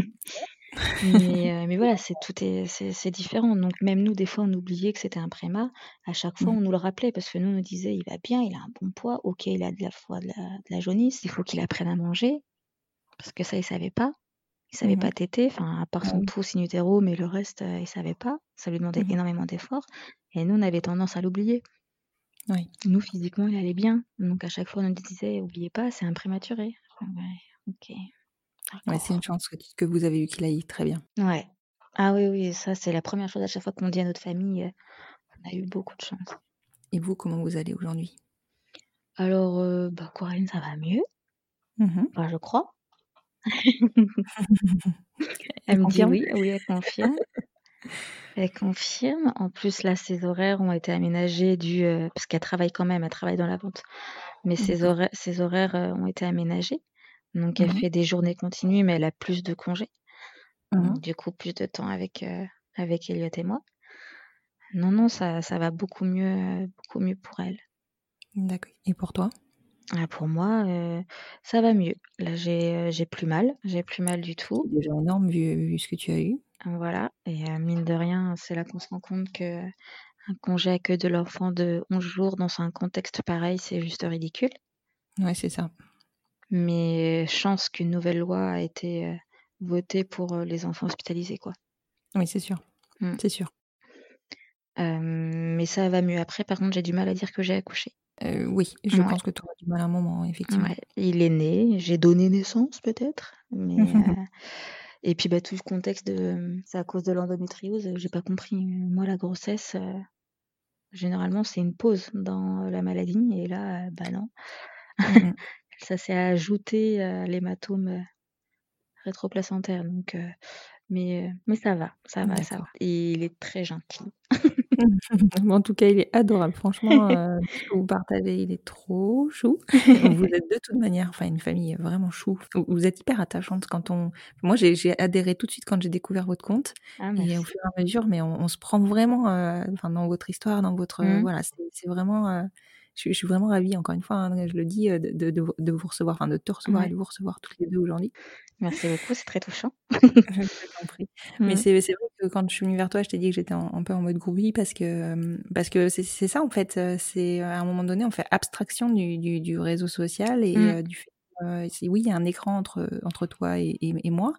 mais, euh, mais voilà, c'est tout est, c'est, c'est différent. Donc, même nous, des fois, on oubliait que c'était un préma. À chaque fois, Mhm. on nous le rappelait parce que nous, on nous disait, il va bien, il a un bon poids, ok, il a de la foi, de la, de la jaunisse, il faut qu'il apprenne à manger. Parce que ça, il savait pas. Il savait Mhm. pas téter, enfin, à part Ah son oui. pouce in utero, mais le reste, euh, il savait pas. Ça lui demandait Mhm. énormément d'efforts. Et nous, on avait tendance à l'oublier. Oui. Nous, physiquement, il allait bien. Donc, à chaque fois, on nous disait, oubliez pas, c'est un prématuré. Ouais, ok. Ouais, D'accord. c'est une chance que, que vous avez eu qu'il aille très bien. Ouais. Ah oui, oui, ça, c'est la première chose à chaque fois qu'on dit à notre famille. euh, On a eu beaucoup de chance. Et vous, comment vous allez aujourd'hui? Alors, euh, bah, Coraline, ça va mieux. Mhm. Enfin, je crois. Elle Elle me dit confirme? oui, oui, elle confirme. Elle confirme. En plus, là, ses horaires ont été aménagés du, euh, parce qu'elle travaille quand même, elle travaille dans la vente. Mais ses D'accord. horaires, ses horaires euh, ont été aménagés. Donc, elle Mhm. fait des journées continues, mais elle a plus de congés. Mhm. Donc, du coup, plus de temps avec, euh, avec Elliot et moi. Non, non, ça, ça va beaucoup mieux, euh, beaucoup mieux pour elle. D'accord. Et pour toi? Ah, pour moi, euh, ça va mieux. Là, j'ai, euh, j'ai plus mal. J'ai plus mal du C'est tout. déjà énorme vu, vu ce que tu as eu. Voilà. Et euh, mine de rien, c'est là qu'on se rend compte que un congé accueil de l'enfant de onze jours dans un contexte pareil, c'est juste ridicule. Ouais, c'est ça. Mais chance qu'une nouvelle loi a été euh, votée pour euh, les enfants hospitalisés, quoi. Oui, c'est sûr. Mm. C'est sûr. Euh, mais ça va mieux. Après, par contre, j'ai du mal à dire que j'ai accouché. Euh, oui, je Ouais. pense que tu auras du mal à un moment, effectivement. Ouais. Il est né, j'ai donné naissance peut-être, mais euh, et puis bah tout le contexte de c'est à cause de l'endométriose, j'ai pas compris. Moi, la grossesse, euh, généralement, c'est une pause dans la maladie, et là, euh, bah non. Mhm. Ça s'est ajouté à l'hématome euh, rétro-placentaire, donc heu, mais heu, mais ça va, ça va, ça va. D'accord. Et il est très gentil. Mais en tout cas, il est adorable. Franchement, heu, tout ce que vous partagez, il est trop chou. Vous êtes de toute manière, enfin, une famille vraiment chou. Vous vous êtes hyper attachante quand on moi, j'ai j'ai adhéré tout de suite quand j'ai découvert votre compte Ah et au merci. fur et à mesure, mais on on se prend vraiment, heu, enfin, dans votre histoire, dans votre, heu, Mmh. voilà, c'est c'est vraiment, heu, je suis je suis vraiment ravie encore une fois, hein, je le dis, heu, de de de vous de vous recevoir, enfin, de te recevoir et Ouais. de vous recevoir toutes les deux aujourd'hui. Merci beaucoup, c'est très touchant. Je t'en prie. Mais Mmh. c'est c'est vrai que quand je suis venue vers toi, je t'ai dit que j'étais en un peu en mode groupie parce que, hem, parce que c'est c'est ça en fait, heu, c'est, à un moment donné, on fait abstraction du du du réseau social et Mmh. heu, du fait, heu, c'est oui, il y a un écran entre, entre toi et et et moi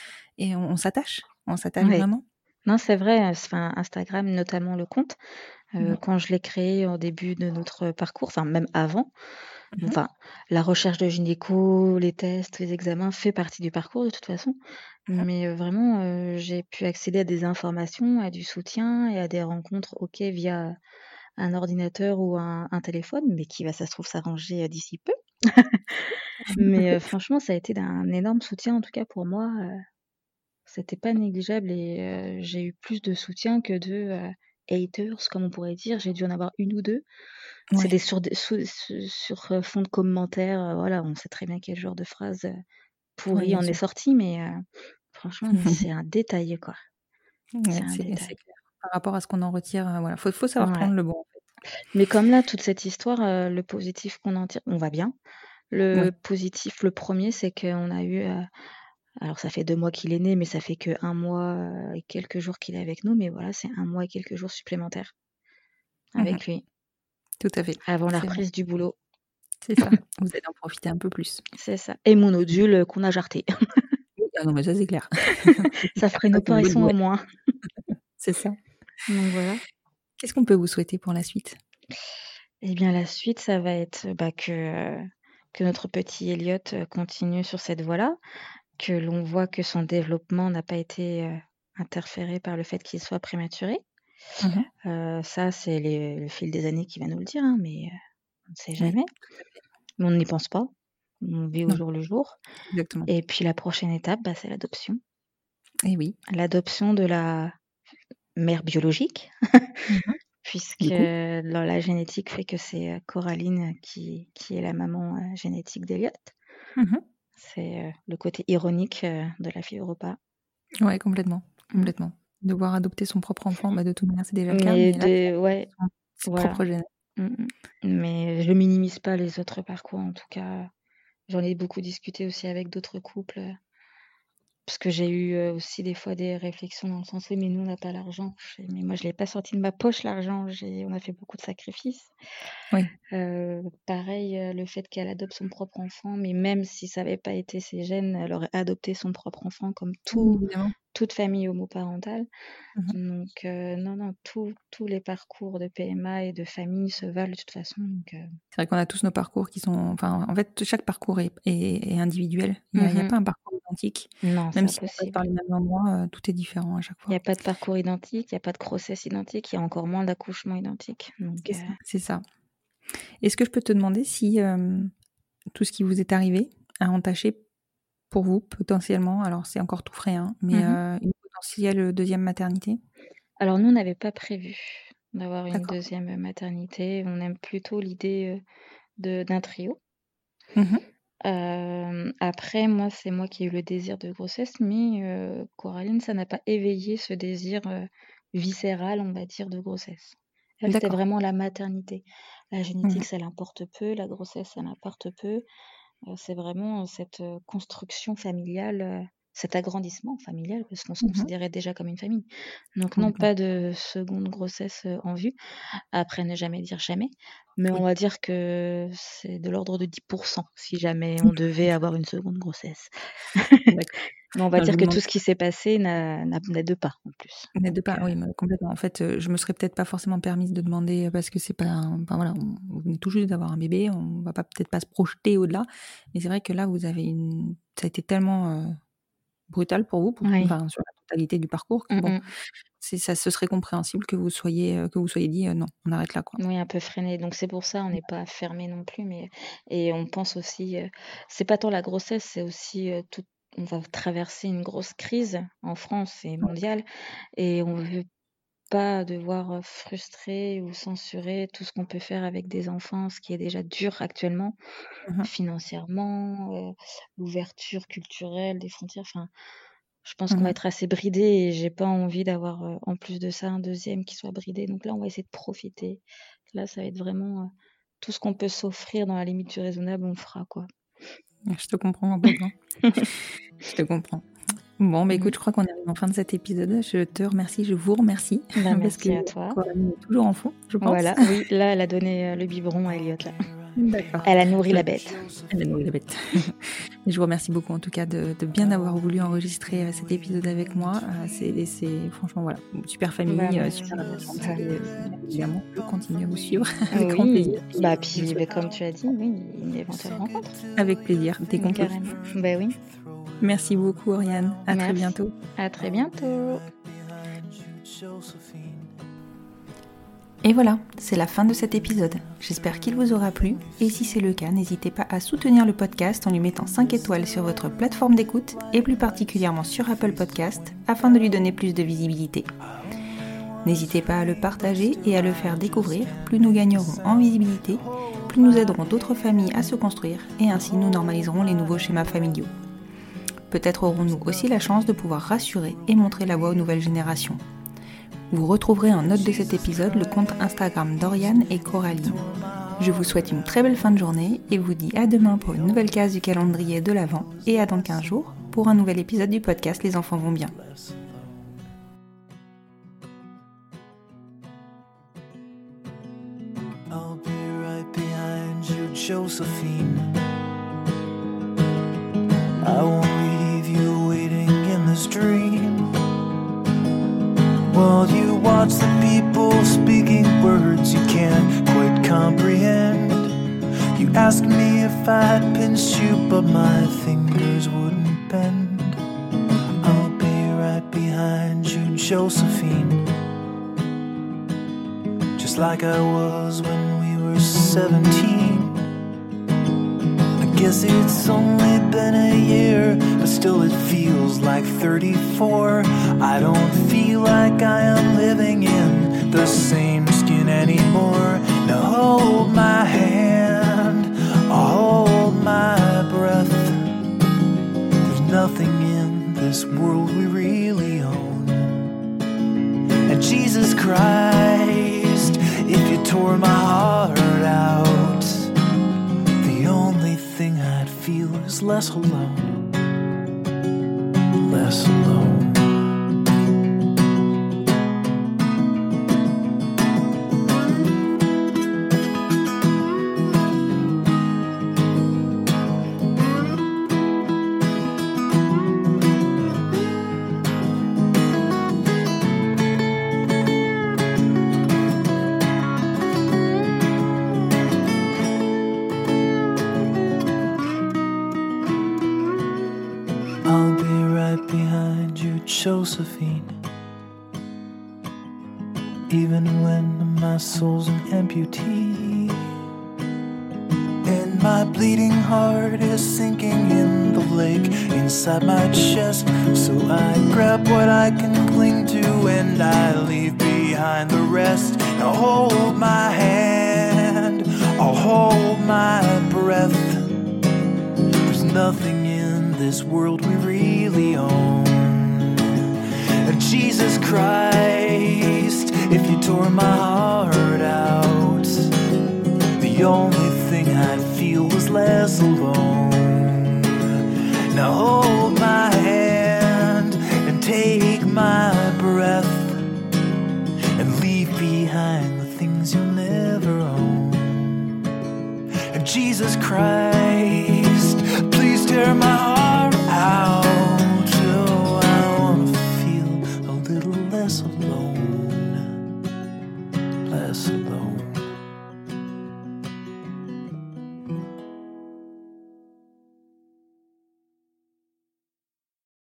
et on on s'attache, on s'attache Ouais. vraiment. Non, c'est vrai, heu, enfin Instagram, notamment le compte, Mmh heu, mh. quand je l'ai créé au début de notre parcours, enfin même avant, Mmh mh. enfin la recherche de gynéco, les tests, les examens fait partie du parcours de toute façon. Mmh. Mais heu, vraiment, heu, j'ai pu accéder à des informations, à du soutien et à des rencontres, OK, via un ordinateur ou un un téléphone, mais qui va, ça se trouve, s'arranger, heu, d'ici peu. Mais heu, franchement, ça a été d'un énorme soutien, en tout cas pour moi, heu, c'était pas négligeable et heu, j'ai eu plus de soutien que de, heu, haters, comme on pourrait dire. J'ai dû en avoir une ou deux. C'est Ouais. des sur des sous su sur, heu, fond de commentaires, heu, voilà, on sait très bien quel genre de phrase, heu, Ouais, pourrie bien en est sûr. sortie, mais heu, franchement, c'est un détail, quoi. C'est Ouais, un c'est c'est détail. clair. Par rapport à ce qu'on en retire, heu, voilà, faut faut savoir Ouais. prendre le bon, en fait. Mais comme là, toute cette histoire, heu, le positif qu'on en tire, on va bien. Le Oui. positif, le premier, c'est qu'on a eu, heu, alors ça fait deux mois qu'il est né, mais ça fait que un mois, heu, et quelques jours qu'il est avec nous, mais voilà, c'est un mois et quelques jours supplémentaires Mmh mh. avec lui, Tout à fait, avant la c'est vrai. reprise du boulot. C'est ça, vous allez en profiter un peu plus. C'est ça et mon nodule, heu, qu'on a jarté. Oui, ah non, mais ça, c'est clair. Ça ferait une Ça, c'est une bonne opération en nouvelle. moins. C'est ça. Donc voilà. Qu'est-ce qu'on peut vous souhaiter pour la suite? Et bien la suite, ça va être, bah, que, heu, que notre petit Elliot, heu, continue sur cette voie-là, que l'on voit que son développement n'a pas été, heu, interféré par le fait qu'il soit prématuré. Mmh mh. Heu, ça, c'est les le fil des années qui va nous le dire, hein, mais heu, on ne sait Oui, jamais. tout à fait. Mais on n'y pense pas, on vit au Non, jour le jour exactement. et puis la prochaine étape, bah, c'est l'adoption. Et oui. L'adoption de la mère biologique Mmh mh. puisque Du coup? dans la génétique fait que c'est, heu, Coraline qui qui est la maman, heu, génétique d'Elliot. Mmh mh. C'est, heu, le côté ironique, heu, de la fille au repas. Ouais, complètement, Mmh. complètement. Devoir adopter son propre enfant, bah, de toute manière, c'est déjà le cas, Mais mais là, c'est de adopter ouais, son ses voilà. propres gènes. Mmh mh. Mais je minimise pas les autres parcours, en tout cas, j'en ai beaucoup discuté aussi avec d'autres couples, heu parce que j'ai eu, heu, aussi des fois des réflexions dans le sens: «Oui, mais nous on n'a pas l'argent». Je fais: «Mais moi je l'ai pas sorti de ma poche l'argent, j'ai on a fait beaucoup de sacrifices». Oui. Heu, pareil, heu, le fait qu'elle adopte son propre enfant, mais même si ça avait pas été ses gènes, elle aurait adopté son propre enfant comme Oui, tout évidemment. toute famille homoparentale. Mmh mh. Donc heu, non, non, tous tous les parcours de P M A et de famille se valent de toute façon, donc heu C'est vrai qu'on a tous nos parcours qui sont enfin, en fait, chaque parcours est est est individuel. Il y a Mmh il y a mh. pas un parcours identique. Non, c'est Même si on passe par impossible. les mêmes endroits, heu, tout est différent à chaque Il y fois. a pas de parcours identique, il y a pas de grossesse identique, il y a encore moins d'accouchements identiques, donc C'est heu ça, c'est ça. Est-ce que je peux te demander si, hem, tout ce qui vous est arrivé a entaché pour vous, potentiellement, alors c'est encore tout frais, hein, mais mmh mh. heu, une potentielle, heu, deuxième maternité? Alors nous, on n'avait pas prévu d'avoir une D'accord. deuxième maternité. On aime plutôt l'idée, heu, de d'un trio. Mmh mh. Hem, après moi, c'est moi qui ai eu le désir de grossesse, mais heu, Coraline, ça n'a pas éveillé ce désir, heu, viscéral, on va dire, de grossesse. Elle, c'était D'accord. vraiment la maternité. La Mmh génétique, mh. ça l'importe peu, la grossesse, ça l'importe peu. Heu, c'est vraiment cette, heu, construction familiale, heu, cet agrandissement familial, parce qu'on se Mmh mh. considérait déjà comme une famille. Donc non, Complètement. pas de seconde grossesse, heu, en vue. Après, ne jamais dire jamais, mais on Oui. va dire que c'est de l'ordre de dix pour cent si jamais on devait avoir une seconde grossesse. D'accord. Mais on va Non, je dire vous que demande tout ce qui s'est passé n'a n'a n'aide pas en plus. n'aide Donc pas, heu, oui, mais complètement. En fait, heu, je me serais peut-être pas forcément permise de demander, heu, parce que c'est pas un enfin voilà, on vous venez tout juste d'avoir un bébé, on va pas peut-être pas se projeter au-delà. Mais c'est vrai que là, vous avez une ça a été tellement, heu, brutal pour vous, pour oui. enfin, sur la totalité du parcours que Mmh bon, mh. c'est ça ce serait compréhensible que vous soyez, heu, que vous soyez dit: «Heu, non, on arrête là, quoi». Oui, un peu freiné. Donc c'est pour ça, on n'est pas fermé non plus, mais et on pense aussi, heu, c'est pas tant la grossesse, c'est aussi, heu, tout on va traverser une grosse crise en France et mondiale, et on veut pas devoir frustrer ou censurer tout ce qu'on peut faire avec des enfants, ce qui est déjà dur actuellement, Mmh. financièrement, euh, l'ouverture culturelle des frontières. Enfin, je pense qu'on va Mmh. être assez bridé et j'ai pas envie d'avoir euh, en plus de ça un deuxième qui soit bridé. Donc là, on va essayer de profiter. Là, ça va être vraiment euh, tout ce qu'on peut s'offrir dans la limite du raisonnable, on le fera, quoi. Je te comprends complètement. Je te comprends. Bon, bah, Mhm. écoute, je crois qu'on arrive en fin de cet épisode. Je te remercie, je vous remercie Bah, parce merci que à toi. Coralie est toujours en fond, je pense. Voilà, oui, là, elle a donné euh, le biberon à Elliot, là. D'accord. Elle a nourri Je- la bête. Elle a nourri la bête. Et je vous remercie beaucoup en tout cas de, de bien avoir voulu enregistrer euh, cet épisode avec moi. Euh, c'est, c'est franchement voilà, une super famille, Bah, euh, merci. super attachante. Et, euh, évidemment, je continue à vous suivre avec grand Oui, plaisir. bah puis bah, comme tu as dit, oui, une éventuelle rencontre. Avec plaisir, dès qu'on peut. Carrément. Bah oui. Merci beaucoup, Oriane. À très Merci. bientôt. À très bientôt. Et voilà, c'est la fin de cet épisode. J'espère qu'il vous aura plu, et si c'est le cas, n'hésitez pas à soutenir le podcast en lui mettant cinq étoiles sur votre plateforme d'écoute, et plus particulièrement sur Apple Podcast, afin de lui donner plus de visibilité. N'hésitez pas à le partager et à le faire découvrir, plus nous gagnerons en visibilité, plus nous aiderons d'autres familles à se construire, et ainsi nous normaliserons les nouveaux schémas familiaux. Peut-être aurons-nous aussi la chance de pouvoir rassurer et montrer la voie aux nouvelles générations. Vous retrouverez en note de cet épisode le compte Instagram d'Oriane et Coraline. Je vous souhaite une très belle fin de journée et vous dis à demain pour une nouvelle case du calendrier de l'Avent et à dans quinze jours pour un nouvel épisode du podcast Les enfants vont bien. I'll be right behind you, Josephine. I won't leave you waiting in this dream. While you watch the people speaking words you can't quite comprehend. You ask me if I'd pinch you, but my fingers wouldn't bend. I'll be right behind you, Josephine. Just like I was when we were seventeen. I guess it's only been a year, but still it feels like thirty-four. I don't feel like I am living in the same skin anymore. Now hold my hand, I'll hold my breath. There's nothing in this world we really own. And Jesus Christ, if you tore my heart out, the only thing I'd feel is less alone, less alone. I'll be right behind you, Josephine. Even when my soul's an amputee, and my bleeding heart is sinking in the lake inside my chest. So I grab what I can cling to and I leave behind the rest. Now hold my hand, I'll hold my breath. There's nothing in this world we really own. And Jesus Christ, if you tore my heart out, the only thing I'd feel was less alone. Now hold my hand and take my breath and leave behind the things you'll never own. And Jesus Christ, please tear my heart out. Oh, I wanna feel a little less alone, less alone.